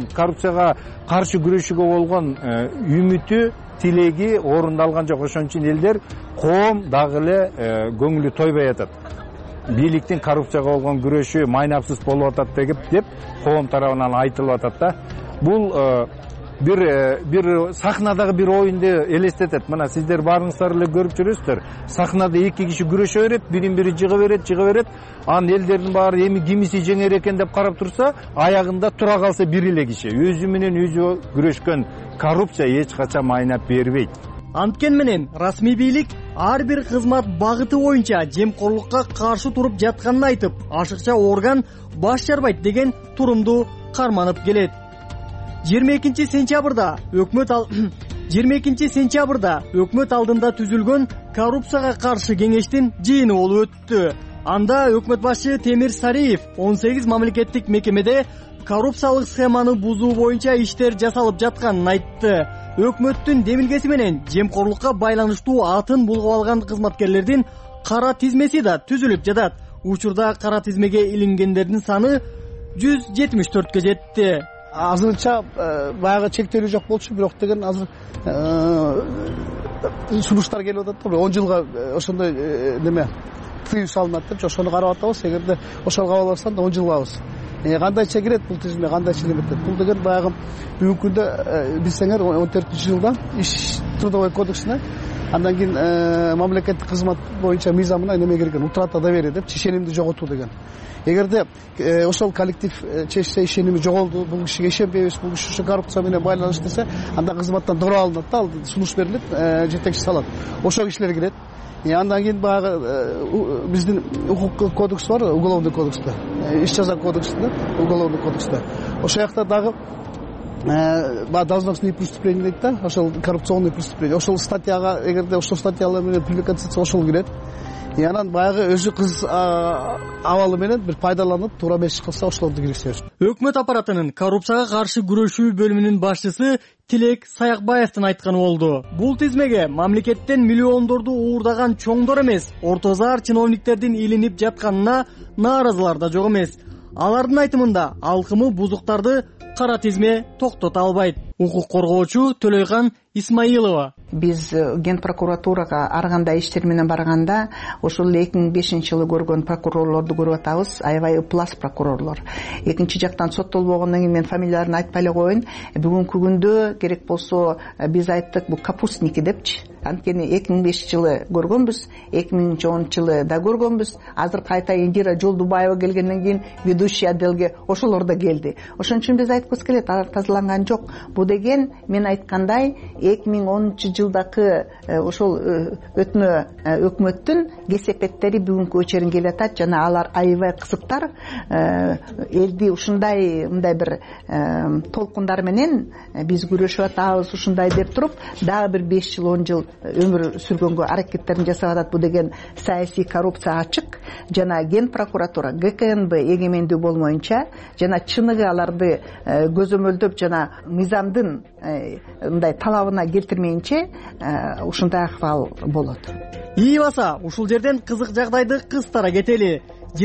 каршы күрөшүүгө болгон үмүтү, тилеги орундалган жок. Ошон үчүн элдер коом дагы эле көңүлү тойбой атат. Бийликтин коррупцияга болгон күрөшү майнапсыз болуп атат деп коом тарабынан айтылып атат да. Бул бир сахнадагы бир оюнду элестетет. Мына сиздер баарыңыздар эле көрүп жүрөсүздөр. Сахнада 2 киши күрөшө берет, бирин-бири жыга берет. Анан элдердин баары эми кимиси жеңер экен деп карап турса, аягында тура калса бир эле киши. Өзү менен өзү күрөшкөн коррупция эч качан майнап бербейт. Анткен менен расмий бийлик ар бир кызмат багыты боюнча жемкорлукка каршы туруп жатканын айтып, ашыкча орган баш жарбайт деген турумду карманып келет. 22 сентябрда өкмөт алдында түзүлгөн коррупцияга каршы кеңештин жыйыны болуп өттү. Анда өкмөт башы Темир Сариев 18 мамлекеттик мекемеде коррупциялык схеманы бузуу боюнча иштер жасалып жатканын айтты. Өкмөттүн демилгеси менен жемкорлукка байланыштуу атын булгап алган кызматкерлердин кара тизмеси да түзүлүп жатат. Учурда кара тизмеге илингендердин саны 174ке жетти. Азырынча баягы чектелүү жок болчу, бирок деген азыр сунуштар келип атат. 10 жылга ошондой неме тыюу салынат деп ошону карап атабыз. Эгерде ошол кабыл алсам да 10 жыл калабыз. Кандайча кирет бул тизме, кандайча кирет? Бул деген баягы бүгүнкү күндө билсеңер 14-жылда иш трудовой кодексине, андан кийин мамлекеттик кызмат боюнча мыйзамына неме кирген, утрата доверия деп ишенимди жоготуу деген. Эгерде ошол коллектив чечсе, ишеними жоголду, бул кишиге ишенбейбиз, бул киши ушу коррупция менен байланыш десе, анда кызматтан дороо алынат да, сунуш берилет, жетекчи салат. Ошол кишилер кирет. Андан кийин баягы биздин укук кодекс бар, уголовный кодексте, иш жаза кодексинде, уголовный кодексте. ошол жакта дагы баягы должностные преступления дейт да, ошол коррупционный преступление, ошол статьяга, эгерде ошол статьялар менен привлекаться этсе ошол кирет. Анан баягы өзү кыз абалы менен бир пайдаланып туура эмес иш кылса ошолорду киргизебиз. Өкмөт аппаратынын коррупцияга каршы күрөшүү бөлүмүнүн башчысы Тилек Саякбаевдин айтканы болду. Бул тизмеге мамлекеттен миллиондорду уурдаган чоңдор эмес, орто заар чиновниктердин илинип жатканына нааразылар да жок эмес. Алардын айтымында алкымы бузуктарды кара тизме токтото албайт. Укук коргоочу Төлөйкан Исмаилова: биз Ген прокуратурага ар кандай иштер менен барганда ошол 2005-жылы көргөн прокурорлорду көрүп атабыз, аябай ыплас прокурорлор. Экинчи жактан соттолбогондон кийин мен фамилияларын айтпай эле коеюн. Бүгүнкү күндө керек болсо биз айттык бул капустники депчи. Анткени 2005-жылы көргөнбүз, 2010-жылы да көргөнбүз. Азыр кайта Индира Жолдубаева келгенден кийин ведущий отделге ошолор да келди. Ошон үчүн биз айткыбыз келет, алар тазаланган жок. Бул деген мен айткандай 2010-жылдагы ошол өтмө өкмөттүн кесепеттери бүгүнкү өчөрүн келип атат жана алар аябай кызыктар. Элди ушундай мындай бир толкундар менен биз күрөшүп атабыз ушундай деп туруп, дагы бир 5 жыл 10 жыл өмүр сүргөнгө аракеттерин жасап атат. Бул деген саясий коррупция ачык жана Ген прокуратура, ГКНБ эгемендүү болмоюнча жана чыныгы аларды көзөмөлдөп жана мыйзамдын мындай талабына келтирмейинче ушундай акыбал болот. Баса ушул жерден кызык жагдайды кыстара кетели.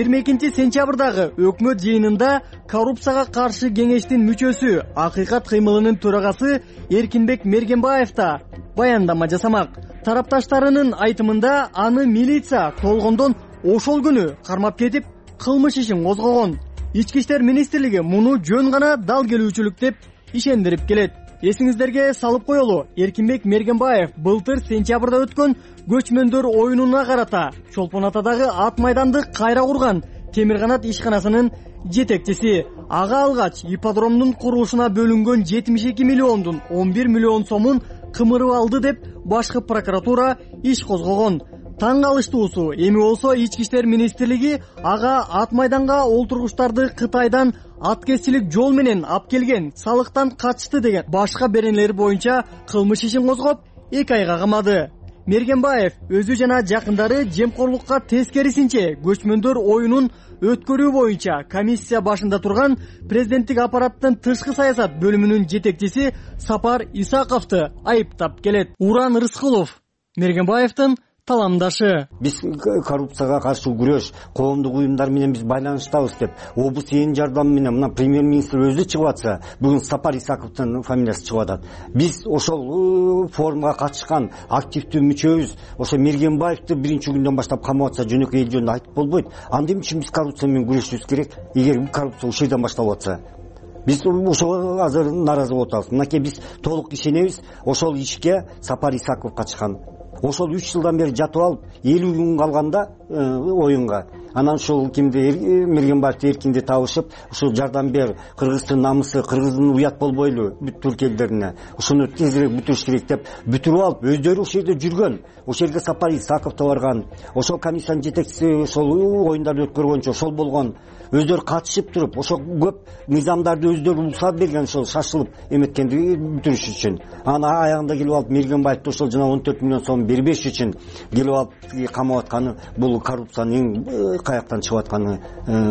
22 сентябрдагы өкмөт жыйынында коррупцияга каршы кеңештин мүчөсү, Акыйкат кыймылынын төрагасы Эркинбек Мергенбаев да баяндама жасамак. Тарапташтарынын айтымында аны милиция толгондон ошол күнү кармап кетип, кылмыш ишин козгогон. Ички иштер министрлиги муну жөн гана дал келүүчүлүк деп ишендирип келет. Эсиңиздерге салып коелу, Эркинбек Мергенбаев былтыр сентябрда өткөн көчмөндөр оюнуна карата Чолпон Атадагы ат майданды кайра курган Темир канат ишканасынын жетекчиси. Ага алгач ипподромдун курулушуна бөлүнгөн 72 миллиондун 11 миллион сомун кымырып алды деп башкы прокуратура иш козгогон. Таң калыштуусу эми болсо Ички иштер министрлиги ага ат майданга олтургучтарды Кытайдан аткезчилик жол менен алып келген, салыктан качты деген башка беренелер боюнча кылмыш ишин козгоп 2 айга камады. Мергенбаев өзү жана жакындары жемкорлукка тескерисинче көчмөндөр оюнун өткөрүү боюнча комиссия башында турган президенттик аппараттын тышкы саясат бөлүмүнүн жетекчиси Сапар Исаковду айыптап келет. Уран Рыскулов, Мергенбаевдин таламдашы. Биз коррупцияга каршы күрөш, коомдук уюмдар менен биз байланыштабыз деп, облус ээн жардамы менен мына премьер-министр өзү чыгып атса, бүгүн Сапар Исаковдун фамилиясы чыгып атат. Биз ошол форумга катышкан активдүү мүчөбүз, ошо Мергенбаевди биринчи күндөн баштап камап атса, жөнөкөй эл жөнүндө айтып болбойт. Анда эмне үчүн биз коррупция менен күрөшүбүз керек? Эгер коррупция ушул жерден башталып атса, биз ошого азыр нааразы болуп атабыз. Мынакей биз толук ишенебиз, ошол ишке Сапар Исаков катышкан. Ошол 3 жылдан бери жатып алып, 50 күн калганда оюнга. Анан ушул кимди Мергенбаевди эркинде табышып, ушул жардам бер, Кыргыздын намысы, Кыргыздын уят болбойлу бүт түрк элдерине. Ушуну тезирээк бүтүрүш керек деп бүтүрүп алып, өздөрү ошол жерде жүргөн. Ошол жерге Сапар Исаков да барган. Ошол комиссиянын жетекчиси ошол оюндарды өткөргөнчө ошол болгон. Өздөрү катышып туруп, ошол көп мыйзамдарды өздөрү улсат берген, ошол шашылып эметкенди бүтүрүш үчүн. Ана аягында келип алып Мергенбаевди ошол жана 14 миллион сом бербеш үчүн келип алып камап атканы, бул коррупциянын каяктан чыгып атканы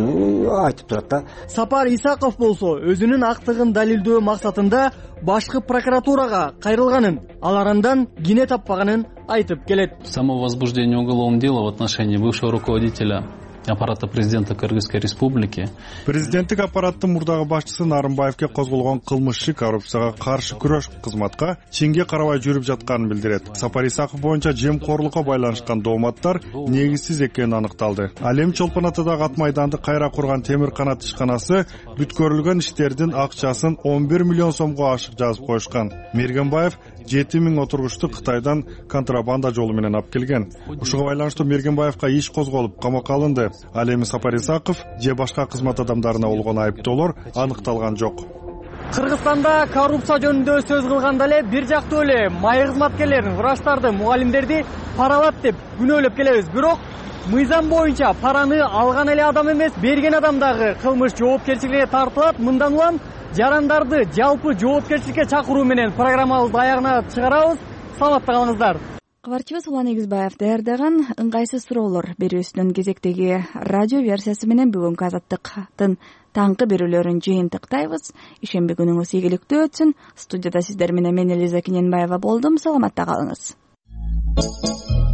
айтып турат да. Сапар Исаков болсо өзүнүн актыгын далилдөө максатында башкы прокуратурага кайрылганын, алар андан кине таппаганын айтып келет. Само возбуждение уголовного дела в отношении бывшего руководителя аппарата президента Кыргызской республики. Президенттик аппараттын мурдагы башчысы Нарымбаевге козголгон кылмыш иши коррупцияга каршы күрөш кызматка ченге карабай жүрүп жатканын билдирет. Сапар Исаков боюнча жемкорлукка байланышкан дооматтар негизсиз экени аныкталды. Ал эми Чолпон Атадагы ат майданды кайра курган Темир канат ишканасы бүткөрүлгөн иштердин акчасын 11 миллион сомго ашык жазып коюшкан. Мергенбаев 7000 отургучту Кытайдан контрабанда жолу менен алып келген. Ушуга байланыштуу Мергенбаевга иш козголуп камакка алынды. Ал эми Сапар Исаков же башка кызмат адамдарына болгон айыптоолор аныкталган жок. Кыргызстанда коррупция жөнүндө сөз кылганда эле бир жактуу эле майы кызматкерлерин, врачтарды, мугалимдерди паралат деп күнөөлөп келебиз. Бирок мыйзам боюнча параны алган эле адам эмес, берген адам дагы кылмыш жоопкерчиликке тартылат. Мындан улам жарандарды жалпы жоопкерчиликке чакыруу менен программабызды аягына чыгарабыз. Саламатта калыңыздар. Кабарчыбыз Улан Эгизбаев даярдаган ыңгайсыз суроолор берүүсүнүн кезектеги радио версиясы менен бүгүнкү Азаттыктын таңкы берүүлөрүн жыйынтыктайбыз. Ишемби күнүңүз ийгиликтүү өтсүн. Студияда сиздер менен мен Элиза Кененбаева болдум. Саламатта калыңыз.